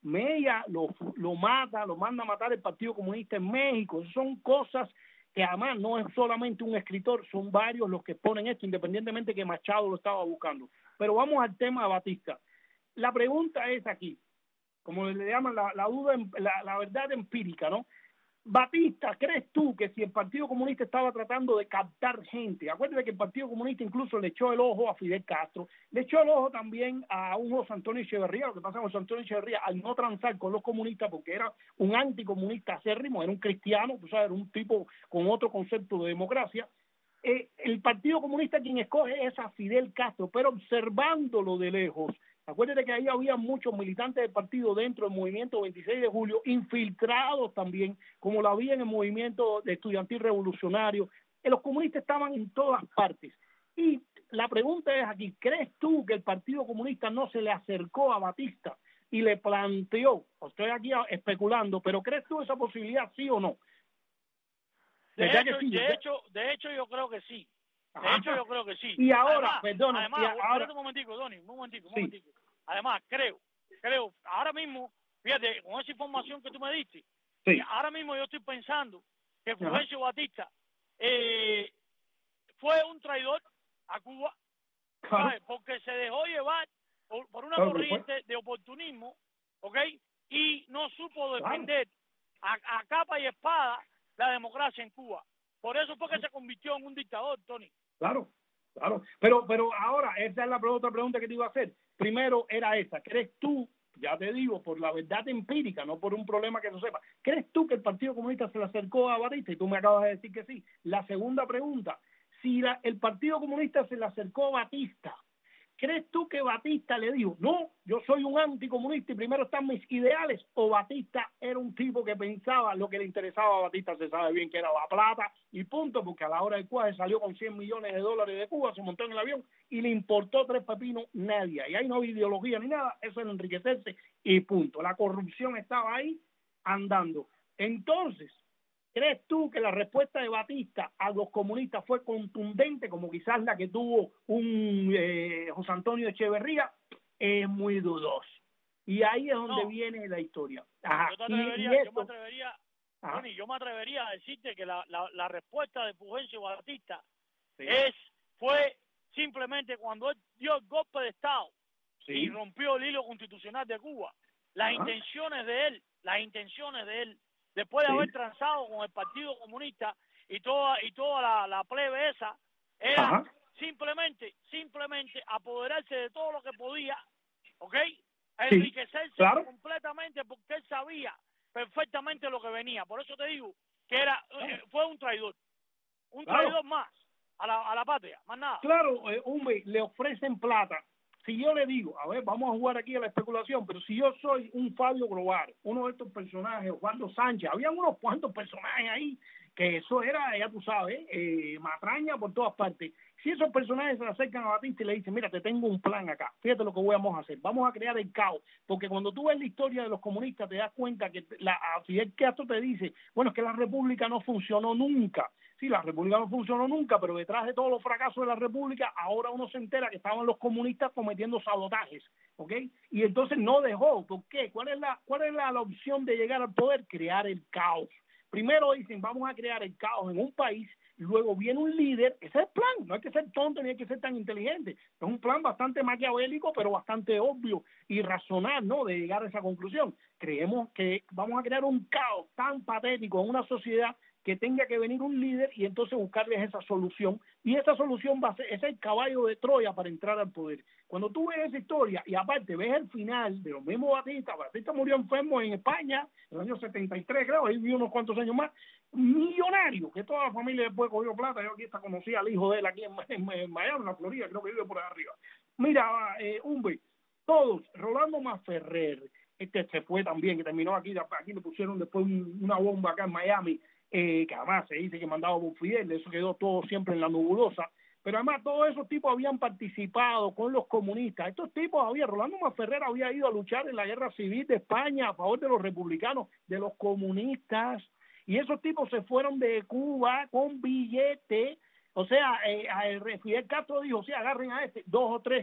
Mella lo, lo mata, lo manda a matar el Partido Comunista en México. Son cosas que además no es solamente un escritor, son varios los que ponen esto, independientemente que Machado lo estaba buscando. Pero vamos al tema de Batista. La pregunta es aquí, como le llaman la, la duda, la, la verdad empírica, ¿no? Batista, ¿crees tú que si el Partido Comunista estaba tratando de captar gente? Acuérdate que el Partido Comunista incluso le echó el ojo a Fidel Castro, le echó el ojo también a un José Antonio Echeverría. Lo que pasa con José Antonio Echeverría, al no transar con los comunistas, porque era un anticomunista acérrimo, era un cristiano, pues, era un tipo con otro concepto de democracia, eh, el Partido Comunista quien escoge es a Fidel Castro, pero observándolo de lejos. Acuérdate que ahí había muchos militantes del partido dentro del movimiento veintiséis de julio, infiltrados también, como lo había en el movimiento estudiantil revolucionario. Los comunistas estaban en todas partes. Y la pregunta es aquí, ¿crees tú que el Partido Comunista no se le acercó a Batista y le planteó, estoy aquí especulando, pero ¿crees tú esa posibilidad, sí o no? De, ¿Verdad hecho, que sí? de, hecho, de hecho, yo creo que sí. De Ajá. hecho, yo creo que sí. Y ahora, además, perdona, además, y ahora... un momentico, Donny, un momentico, un Sí. momentico. Además, creo, creo, ahora mismo, fíjate, con esa información que tú me diste, Sí. ahora mismo yo estoy pensando que Ajá. Fulgencio Batista eh, fue un traidor a Cuba, Claro. ¿sabes? Porque se dejó llevar por, por una Claro que corriente de oportunismo, ¿ok? Y no supo Claro. defender a, a capa y espada la democracia en Cuba. Por eso fue que se convirtió en un dictador, Tony. Claro, claro. Pero, pero ahora, esa es la otra pregunta que te iba a hacer. Primero era esa. ¿Crees tú, ya te digo, por la verdad empírica, no por un problema que no sepa, ¿crees tú que el Partido Comunista se le acercó a Batista? Y tú me acabas de decir que sí. La segunda pregunta, si la, el Partido Comunista se le acercó a Batista, ¿crees tú que Batista le dijo, no, yo soy un anticomunista y primero están mis ideales? ¿O Batista era un tipo que pensaba lo que le interesaba a Batista? Se sabe bien que era la plata y punto, porque a la hora del cual salió con cien millones de dólares de Cuba, se montó en el avión y le importó tres pepinos nadie. Y ahí no había ideología ni nada, eso era enriquecerse y punto. La corrupción estaba ahí andando. Entonces, ¿crees tú que la respuesta de Batista a los comunistas fue contundente, como quizás la que tuvo un eh, José Antonio Echeverría? Es muy dudoso. Y ahí es donde No. viene la historia. Ajá. Yo, te Y- y atrevería, yo esto- me atrevería, Ajá. Tony, yo me atrevería a decirte que la, la, la respuesta de Fulgencio Batista Sí. es fue simplemente cuando él dio el golpe de Estado Sí. y rompió el hilo constitucional de Cuba. Las Ajá. intenciones de él, las intenciones de él, después de Sí. haber transado con el Partido Comunista y toda y toda la, la plebe esa, era Ajá. simplemente, simplemente apoderarse de todo lo que podía, ¿ok? Sí, Enriquecerse claro. completamente porque él sabía perfectamente lo que venía. Por eso te digo que era eh, fue un traidor, un Claro. traidor más a la, a la patria, más nada. Claro, eh, hombre, le ofrecen plata. Si yo le digo, a ver, vamos a jugar aquí a la especulación, pero si yo soy un Fabio Grobar, uno de estos personajes, Osvaldo Sánchez, había unos cuantos personajes ahí, que eso era, ya tú sabes, eh, matraña por todas partes. Si esos personajes se acercan a Batista y le dicen, mira, te tengo un plan acá, fíjate lo que vamos a hacer, vamos a crear el caos, porque cuando tú ves la historia de los comunistas te das cuenta que la, a Fidel Castro te dice, bueno, es que la república no funcionó nunca. Sí, la república no funcionó nunca, pero detrás de todos los fracasos de la república, ahora uno se entera que estaban los comunistas cometiendo sabotajes, ¿ok? Y entonces no dejó. ¿Por qué? ¿Cuál es la, cuál es la, la opción de llegar al poder? Crear el caos. Primero dicen, vamos a crear el caos en un país, luego viene un líder, ese es el plan, no hay que ser tonto ni hay que ser tan inteligente, es un plan bastante maquiavélico, pero bastante obvio y racional, ¿no?, de llegar a esa conclusión. Creemos que vamos a crear un caos tan patético en una sociedad que tenga que venir un líder y entonces buscarles esa solución, y esa solución va a ser, es el caballo de Troya para entrar al poder. Cuando tú ves esa historia, y aparte ves el final de los mismos Batista, Batista murió enfermo en España, en el año setenta y tres creo, ahí vivió unos cuantos años más, millonario, que toda la familia después cogió plata. Yo aquí hasta conocí al hijo de él aquí en, en, en Miami, en la Florida, creo que vive por ahí arriba. Mira, eh, Humbe, todos, Rolando Masferrer, este se fue también, que terminó aquí, aquí le pusieron después un, una bomba acá en Miami, eh, que además se dice que mandaba por Fidel, eso quedó todo siempre en la nebulosa, pero además todos esos tipos habían participado con los comunistas. Estos tipos había, Rolando Masferrer había ido a luchar en la guerra civil de España a favor de los republicanos, de los comunistas, y esos tipos se fueron de Cuba con billete. O sea, eh, Fidel Castro dijo, sí, agarren a este, dos o tres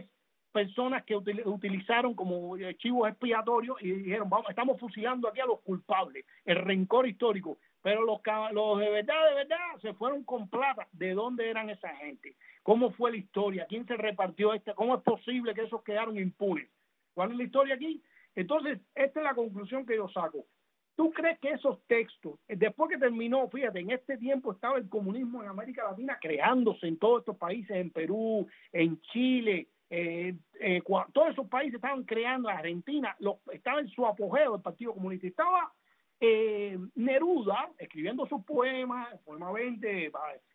personas que util, utilizaron como chivos expiatorios y dijeron, vamos, estamos fusilando aquí a los culpables, el rencor histórico. Pero los, los de verdad, de verdad, se fueron con plata. ¿De dónde eran esa gente? ¿Cómo fue la historia? ¿Quién se repartió esta? ¿Cómo es posible que esos quedaron impunes? ¿Cuál es la historia aquí? Entonces, esta es la conclusión que yo saco. ¿Tú crees que esos textos, después que terminó, fíjate, en este tiempo estaba el comunismo en América Latina creándose en todos estos países, en Perú, en Chile, eh, eh, todos esos países estaban creando, Argentina, los, estaba en su apogeo el Partido Comunista, estaba eh, Neruda escribiendo sus poemas, poema veinte,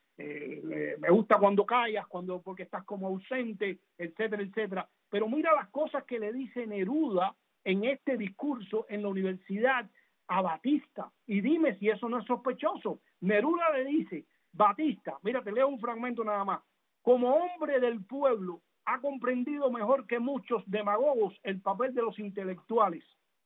eh, me gusta cuando callas, cuando porque estás como ausente, etcétera, etcétera. Pero mira las cosas que le dice Neruda en este discurso en la universidad a Batista, y dime si eso no es sospechoso. Neruda le dice, Batista, mira, te leo un fragmento nada más, como hombre del pueblo ha comprendido mejor que muchos demagogos el papel de los intelectuales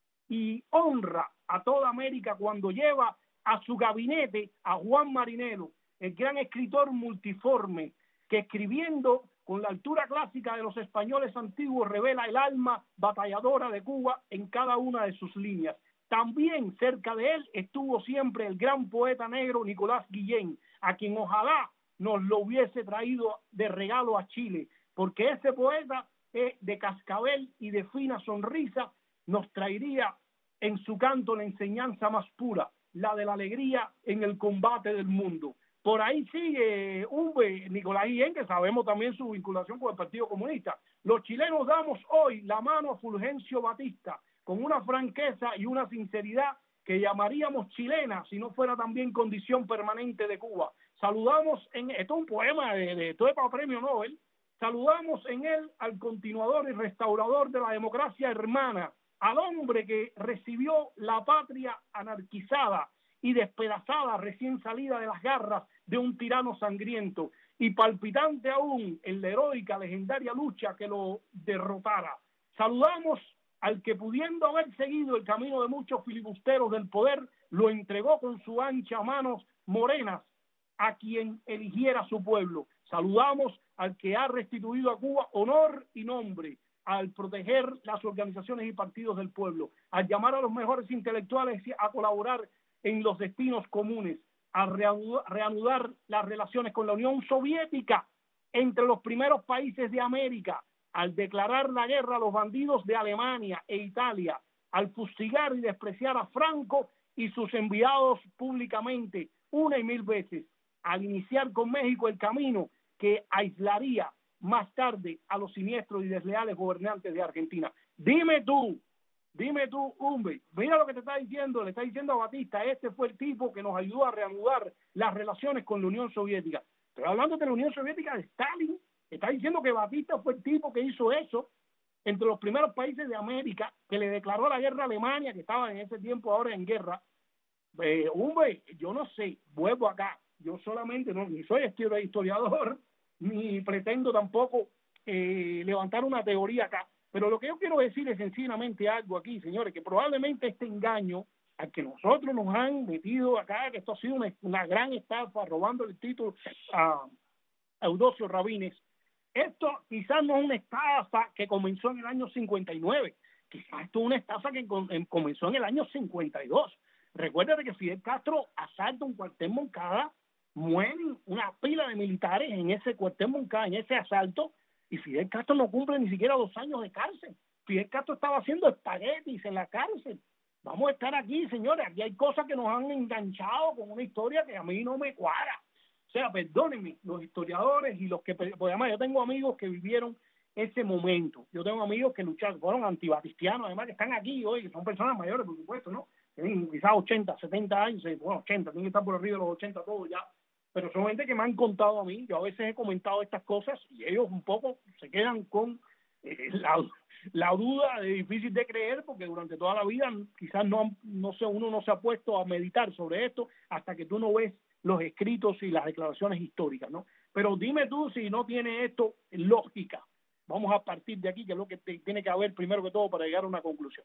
y honra a toda América cuando lleva a su gabinete a Juan Marinero, el gran escritor multiforme, que escribiendo con la altura clásica de los españoles antiguos revela el alma batalladora de Cuba en cada una de sus líneas. También cerca de él estuvo siempre el gran poeta negro Nicolás Guillén, a quien ojalá nos lo hubiese traído de regalo a Chile, porque ese poeta eh, de cascabel y de fina sonrisa nos traería en su canto la enseñanza más pura, la de la alegría en el combate del mundo. Por ahí sigue Uve Nicolás Guillén, que sabemos también su vinculación con el Partido Comunista. Los chilenos damos hoy la mano a Fulgencio Batista, con una franqueza y una sinceridad que llamaríamos chilena si no fuera también condición permanente de Cuba. Saludamos en, esto es un poema de, de Tuepa Premio Nobel, saludamos en él al continuador y restaurador de la democracia hermana, al hombre que recibió la patria anarquizada y despedazada recién salida de las garras de un tirano sangriento y palpitante aún en la heroica legendaria lucha que lo derrotara. Saludamos al que pudiendo haber seguido el camino de muchos filibusteros del poder, lo entregó con su ancha manos morenas a quien eligiera su pueblo. Saludamos al que ha restituido a Cuba honor y nombre, al proteger las organizaciones y partidos del pueblo, al llamar a los mejores intelectuales a colaborar en los destinos comunes, a reanudar, reanudar las relaciones con la Unión Soviética entre los primeros países de América, al declarar la guerra a los bandidos de Alemania e Italia, al fustigar y despreciar a Franco y sus enviados públicamente una y mil veces, al iniciar con México el camino que aislaría más tarde a los siniestros y desleales gobernantes de Argentina. Dime tú, dime tú, Umbe, mira lo que te está diciendo, le está diciendo a Batista, este fue el tipo que nos ayudó a reanudar las relaciones con la Unión Soviética. Estoy hablando de la Unión Soviética de Stalin. Está diciendo que Batista fue el tipo que hizo eso entre los primeros países de América, que le declaró la guerra a Alemania, que estaba en ese tiempo ahora en guerra. Eh, hombre, yo no sé, vuelvo acá, yo solamente no, ni soy historiador, ni pretendo tampoco eh, levantar una teoría acá, pero lo que yo quiero decir es sencillamente algo aquí, señores, que probablemente este engaño al que nosotros nos han metido acá, que esto ha sido una, una gran estafa, robando el título a Eudosio Rabines. Esto quizás no es una estafa que comenzó en el año cincuenta y nueve, quizás esto es una estafa que comenzó en el año cincuenta y dos. Recuérdate que Fidel Castro asalta un cuartel Moncada, mueren una pila de militares en ese cuartel Moncada, en ese asalto, y Fidel Castro no cumple ni siquiera dos años de cárcel. Fidel Castro estaba haciendo espaguetis en la cárcel. Vamos a estar aquí, señores, aquí hay cosas que nos han enganchado con una historia que a mí no me cuadra. O sea, perdónenme, los historiadores y los que, pues además yo tengo amigos que vivieron ese momento, yo tengo amigos que lucharon, fueron antibatistianos, además que están aquí hoy, que son personas mayores, por supuesto, ¿no? Tienen quizás ochenta, setenta años, bueno, ochenta, tienen que estar por arriba de los ochenta todos ya, pero son gente que me han contado a mí, yo a veces he comentado estas cosas y ellos un poco se quedan con eh, la, la duda de difícil de creer, porque durante toda la vida quizás no, no sé, uno no se ha puesto a meditar sobre esto hasta que tú no ves los escritos y las declaraciones históricas, ¿no? Pero dime tú si no tiene esto lógica. Vamos a partir de aquí, que es lo que te, tiene que haber primero que todo para llegar a una conclusión.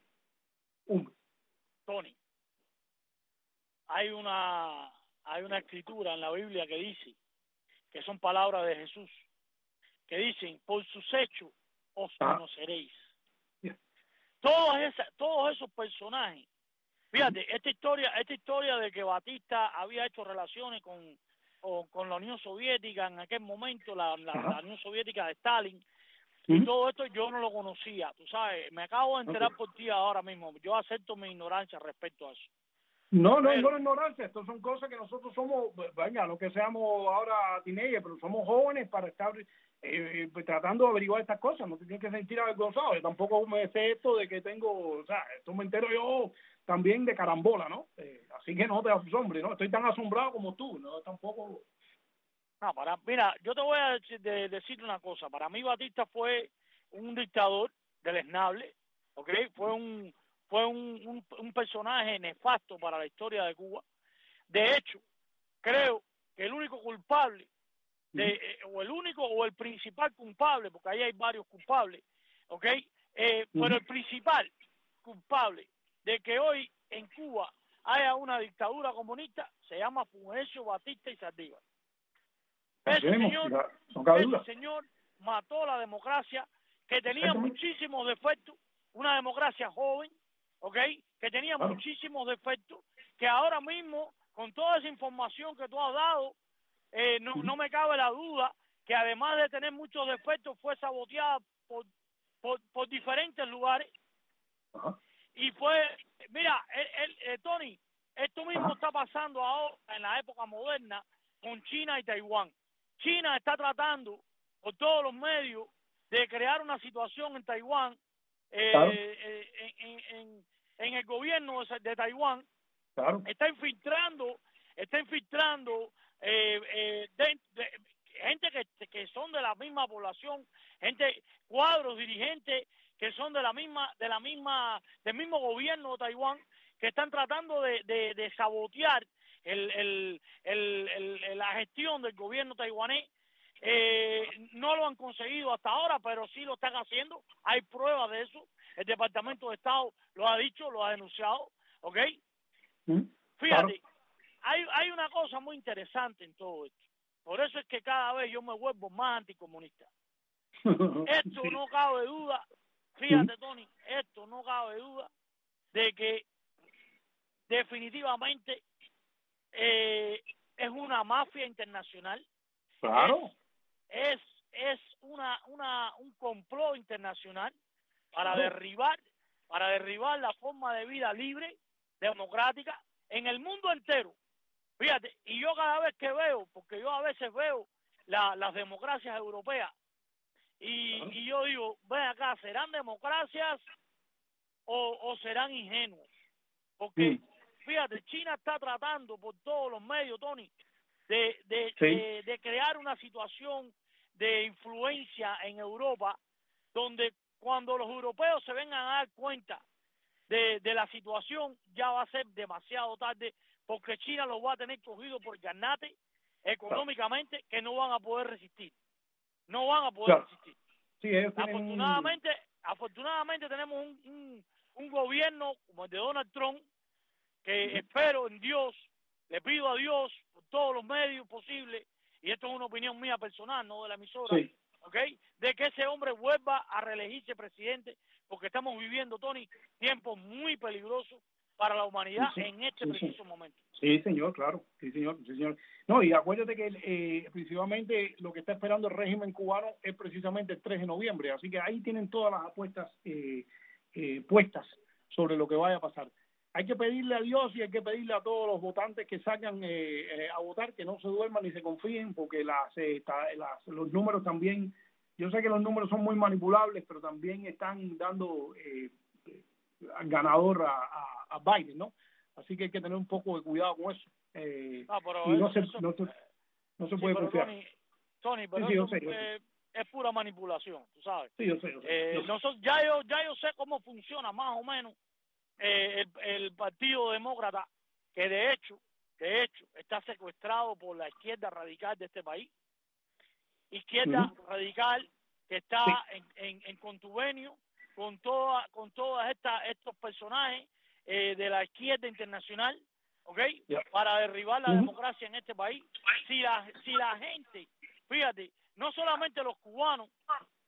Un. Tony, hay una hay una escritura en la Biblia que dice, que son palabras de Jesús, que dicen, por sus hechos os Ah. conoceréis. Yeah. Todos, esa, todos esos personajes, fíjate, esta historia, esta historia de que Batista había hecho relaciones con, con, con la Unión Soviética en aquel momento, la, la, la Unión Soviética de Stalin, y Ujú. todo esto yo no lo conocía, tú sabes, me acabo de enterar Ok. por ti ahora mismo, yo acepto mi ignorancia respecto a eso. No, no, Pero- no es ignorancia, estos son cosas que nosotros somos, venga, no que seamos ahora teenagers, pero somos jóvenes para estar eh, eh, tratando de averiguar estas cosas, no te tienes que sentir avergonzado, yo tampoco me sé esto de que tengo, o sea, esto me entero yo también de carambola, ¿no? Eh, así que no te asombres, ¿no? Estoy tan asombrado como tú, ¿no? Tampoco... No, para, mira, yo te voy a decir, de, decir una cosa. Para mí Batista fue un dictador deleznable, ¿ok? Fue un fue un, un, un personaje nefasto para la historia de Cuba. De hecho, creo que el único culpable, de, eh, o el único o el principal culpable, porque ahí hay varios culpables, ¿ok? Eh, Ujú. Pero el principal culpable de que hoy en Cuba haya una dictadura comunista se llama Fulgencio Batista y Saldívar. Así Ese mismo, señor, ya, no cabe duda. ese señor mató la democracia, que tenía Exactamente. muchísimos defectos, una democracia joven, ¿ok? Que tenía Claro. muchísimos defectos, que ahora mismo, con toda esa información que tú has dado, eh, no, no me cabe la duda que además de tener muchos defectos, fue saboteada por, por, por diferentes lugares. Ajá. Y fue, mira, el, el, eh, Tony, esto mismo Ajá. está pasando ahora en la época moderna con China y Taiwán. China está tratando por todos los medios de crear una situación en Taiwán, eh, Claro. eh, en, en, en, en el gobierno de, de Taiwán, Claro. está infiltrando, está infiltrando eh, eh, de, de, gente que, que son de la misma población, gente, cuadros, dirigentes que son de la misma, de la misma, del mismo gobierno de Taiwán, que están tratando de, de, de sabotear el, el, el, el, la gestión del gobierno taiwanés. Eh, no lo han conseguido hasta ahora, pero sí lo están haciendo. Hay pruebas de eso. El Departamento de Estado lo ha dicho, lo ha denunciado, ¿ok? ¿Mm? Fíjate, hay, hay una cosa muy interesante en todo esto. Por eso es que cada vez yo me vuelvo más anticomunista. Esto Sí. no cabe duda, fíjate, Tony, esto no cabe duda de que definitivamente eh, es una mafia internacional. Claro. Es, es, es una, una, un complot internacional para Claro. derribar, para derribar la forma de vida libre, democrática, en el mundo entero. Fíjate, y yo cada vez que veo, porque yo a veces veo la, las democracias europeas, y, Claro. y yo digo, ven acá, ¿serán democracias o, o serán ingenuos? Porque, Mm. fíjate, China está tratando por todos los medios, Tony, de, de, Sí. de, de crear una situación de influencia en Europa, donde cuando los europeos se vengan a dar cuenta de, de la situación, ya va a ser demasiado tarde, porque China los va a tener cogido por garnate económicamente, que no van a poder resistir. No van a poder Claro. resistir. Sí, ellos tienen Afortunadamente, afortunadamente tenemos un, un, un gobierno como el de Donald Trump, que Ujú. espero en Dios, le pido a Dios por todos los medios posibles, y esto es una opinión mía personal, no de la emisora, Sí. ¿ok? De que ese hombre vuelva a reelegirse presidente, porque estamos viviendo, Tony, tiempos muy peligrosos para la humanidad Sí, sí. en este Sí, sí. preciso momento. Sí, señor, claro. Sí, señor. Sí, señor. No, y acuérdate que eh, principalmente lo que está esperando el régimen cubano es precisamente el tres de noviembre. Así que ahí tienen todas las apuestas eh, eh, puestas sobre lo que vaya a pasar. Hay que pedirle a Dios y hay que pedirle a todos los votantes que salgan eh, eh, a votar que no se duerman ni se confíen, porque las, eh, está- las los números también, yo sé que los números son muy manipulables, pero también están dando eh, eh, al ganador a, a, a Biden, ¿no? Así que hay que tener un poco de cuidado con eso. Eh, No, pero y no eso- se, eso- no se, no se sí, puede pero confiar. Tony, Tony, pero Sí, sí, yo eso sé, yo sé. eh, es pura manipulación, tú sabes. Sí, yo sé, yo sé. Eh, yo sé. nosotros, ya yo ya yo sé cómo funciona más o menos eh, el, el Partido Demócrata, que de hecho, de hecho, está secuestrado por la izquierda radical de este país. Izquierda Ujú. radical que está en, en, en contubenio con toda, con todas estas estos personajes eh, de la izquierda internacional, ¿ok? Ya. Para derribar la Ujú. democracia en este país. Si la, si la gente, fíjate, no solamente los cubanos,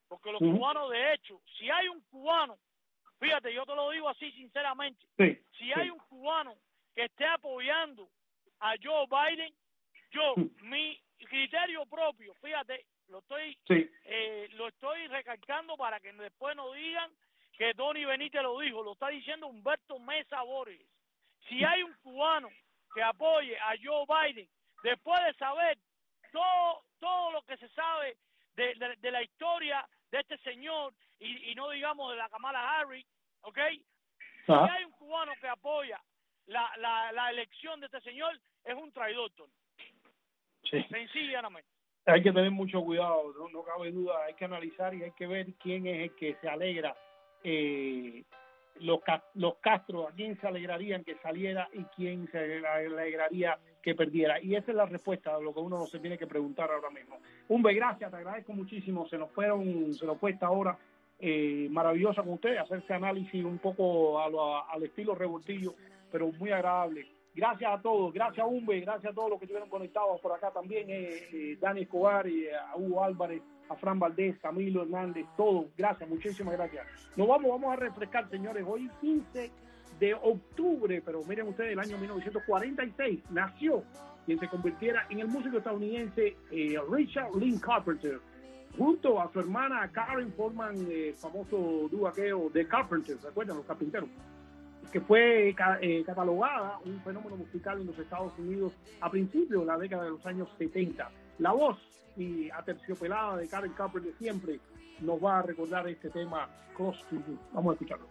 porque los Uh-huh. cubanos, de hecho, si hay un cubano, fíjate, yo te lo digo así sinceramente, Sí, si sí. hay un cubano que esté apoyando a Joe Biden, yo, mi criterio propio, fíjate, lo estoy Sí. eh, lo estoy recalcando para que después no digan que Tony Benítez lo dijo, lo está diciendo Humberto Mesa Borges. Si hay un cubano que apoye a Joe Biden, después de saber todo todo lo que se sabe de, de, de la historia de este señor y, y no digamos de la Kamala Harris, ¿ok? Si Ajá. hay un cubano que apoya la, la, la elección de este señor, es un traidor, Tony. Sí. Sencillamente. Hay que tener mucho cuidado, no, no cabe duda, hay que analizar y hay que ver quién es el que se alegra, eh, los, los Castro, a quién se alegrarían que saliera y quién se alegraría que perdiera. Y esa es la respuesta a lo que uno se tiene que preguntar ahora mismo. Humbe, gracias, te agradezco muchísimo, se nos fueron, se nos fue esta hora eh, maravillosa con usted, hacerse análisis un poco a lo, al estilo Revoltillo, pero muy agradable. Gracias a todos, gracias a Humbe, gracias a todos los que estuvieron conectados por acá también, eh, eh, Dani Escobar, eh, a Hugo Álvarez, a Fran Valdés, Camilo Hernández, todos, gracias, muchísimas gracias. Nos vamos, vamos a refrescar, señores, hoy quince de octubre, pero miren ustedes, el año mil novecientos cuarenta y seis, nació quien se convirtiera en el músico estadounidense eh, Richard Lynn Carpenter, junto a su hermana Karen forman el eh, famoso dúo aquello de Carpenters, ¿se acuerdan? Los carpinteros, que fue eh, catalogada un fenómeno musical en los Estados Unidos a principios de la década de los años setenta. La voz y aterciopelada de Karen Carpenter siempre nos va a recordar este tema Close to You. Vamos a escucharlo.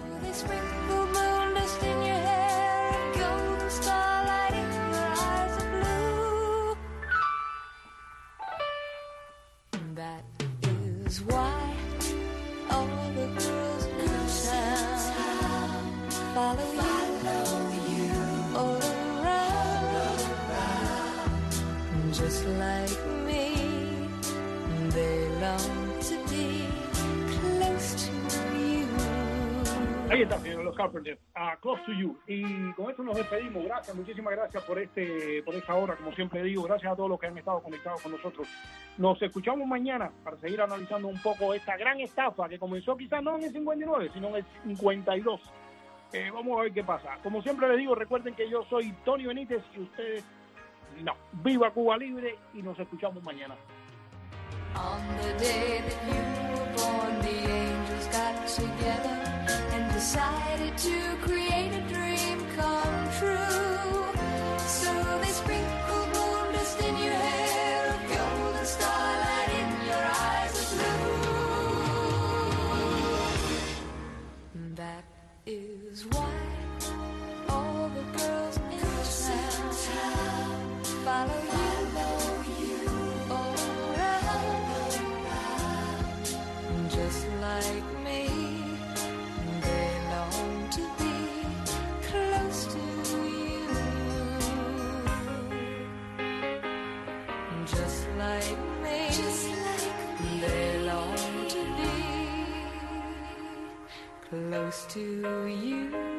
That is why all the girls in town follow you, follow you all around, just like me. They long to be close to you. Ahí está, señor, los Carpenters, uh, Close to You. Y con esto nos despedimos. Gracias, muchísimas gracias por este, por esta hora, como siempre digo. Gracias a todos los que han estado conectados con nosotros. Nos escuchamos mañana para seguir analizando un poco esta gran estafa que comenzó quizás no en el cincuenta y nueve, sino en el cincuenta y dos. Eh, vamos a ver qué pasa. Como siempre les digo, recuerden que yo soy Tony Benítez y ustedes no. Viva Cuba Libre y nos escuchamos mañana. On the day that you were born, the angels got together and decided to create a dream come true. So they sprinkled moon dust in your hair, a golden starlight in your eyes of blue. That is why all the girls in town follow you, all around, just like me. They long to be close to you, just like me. Just like me. They long to be close to you.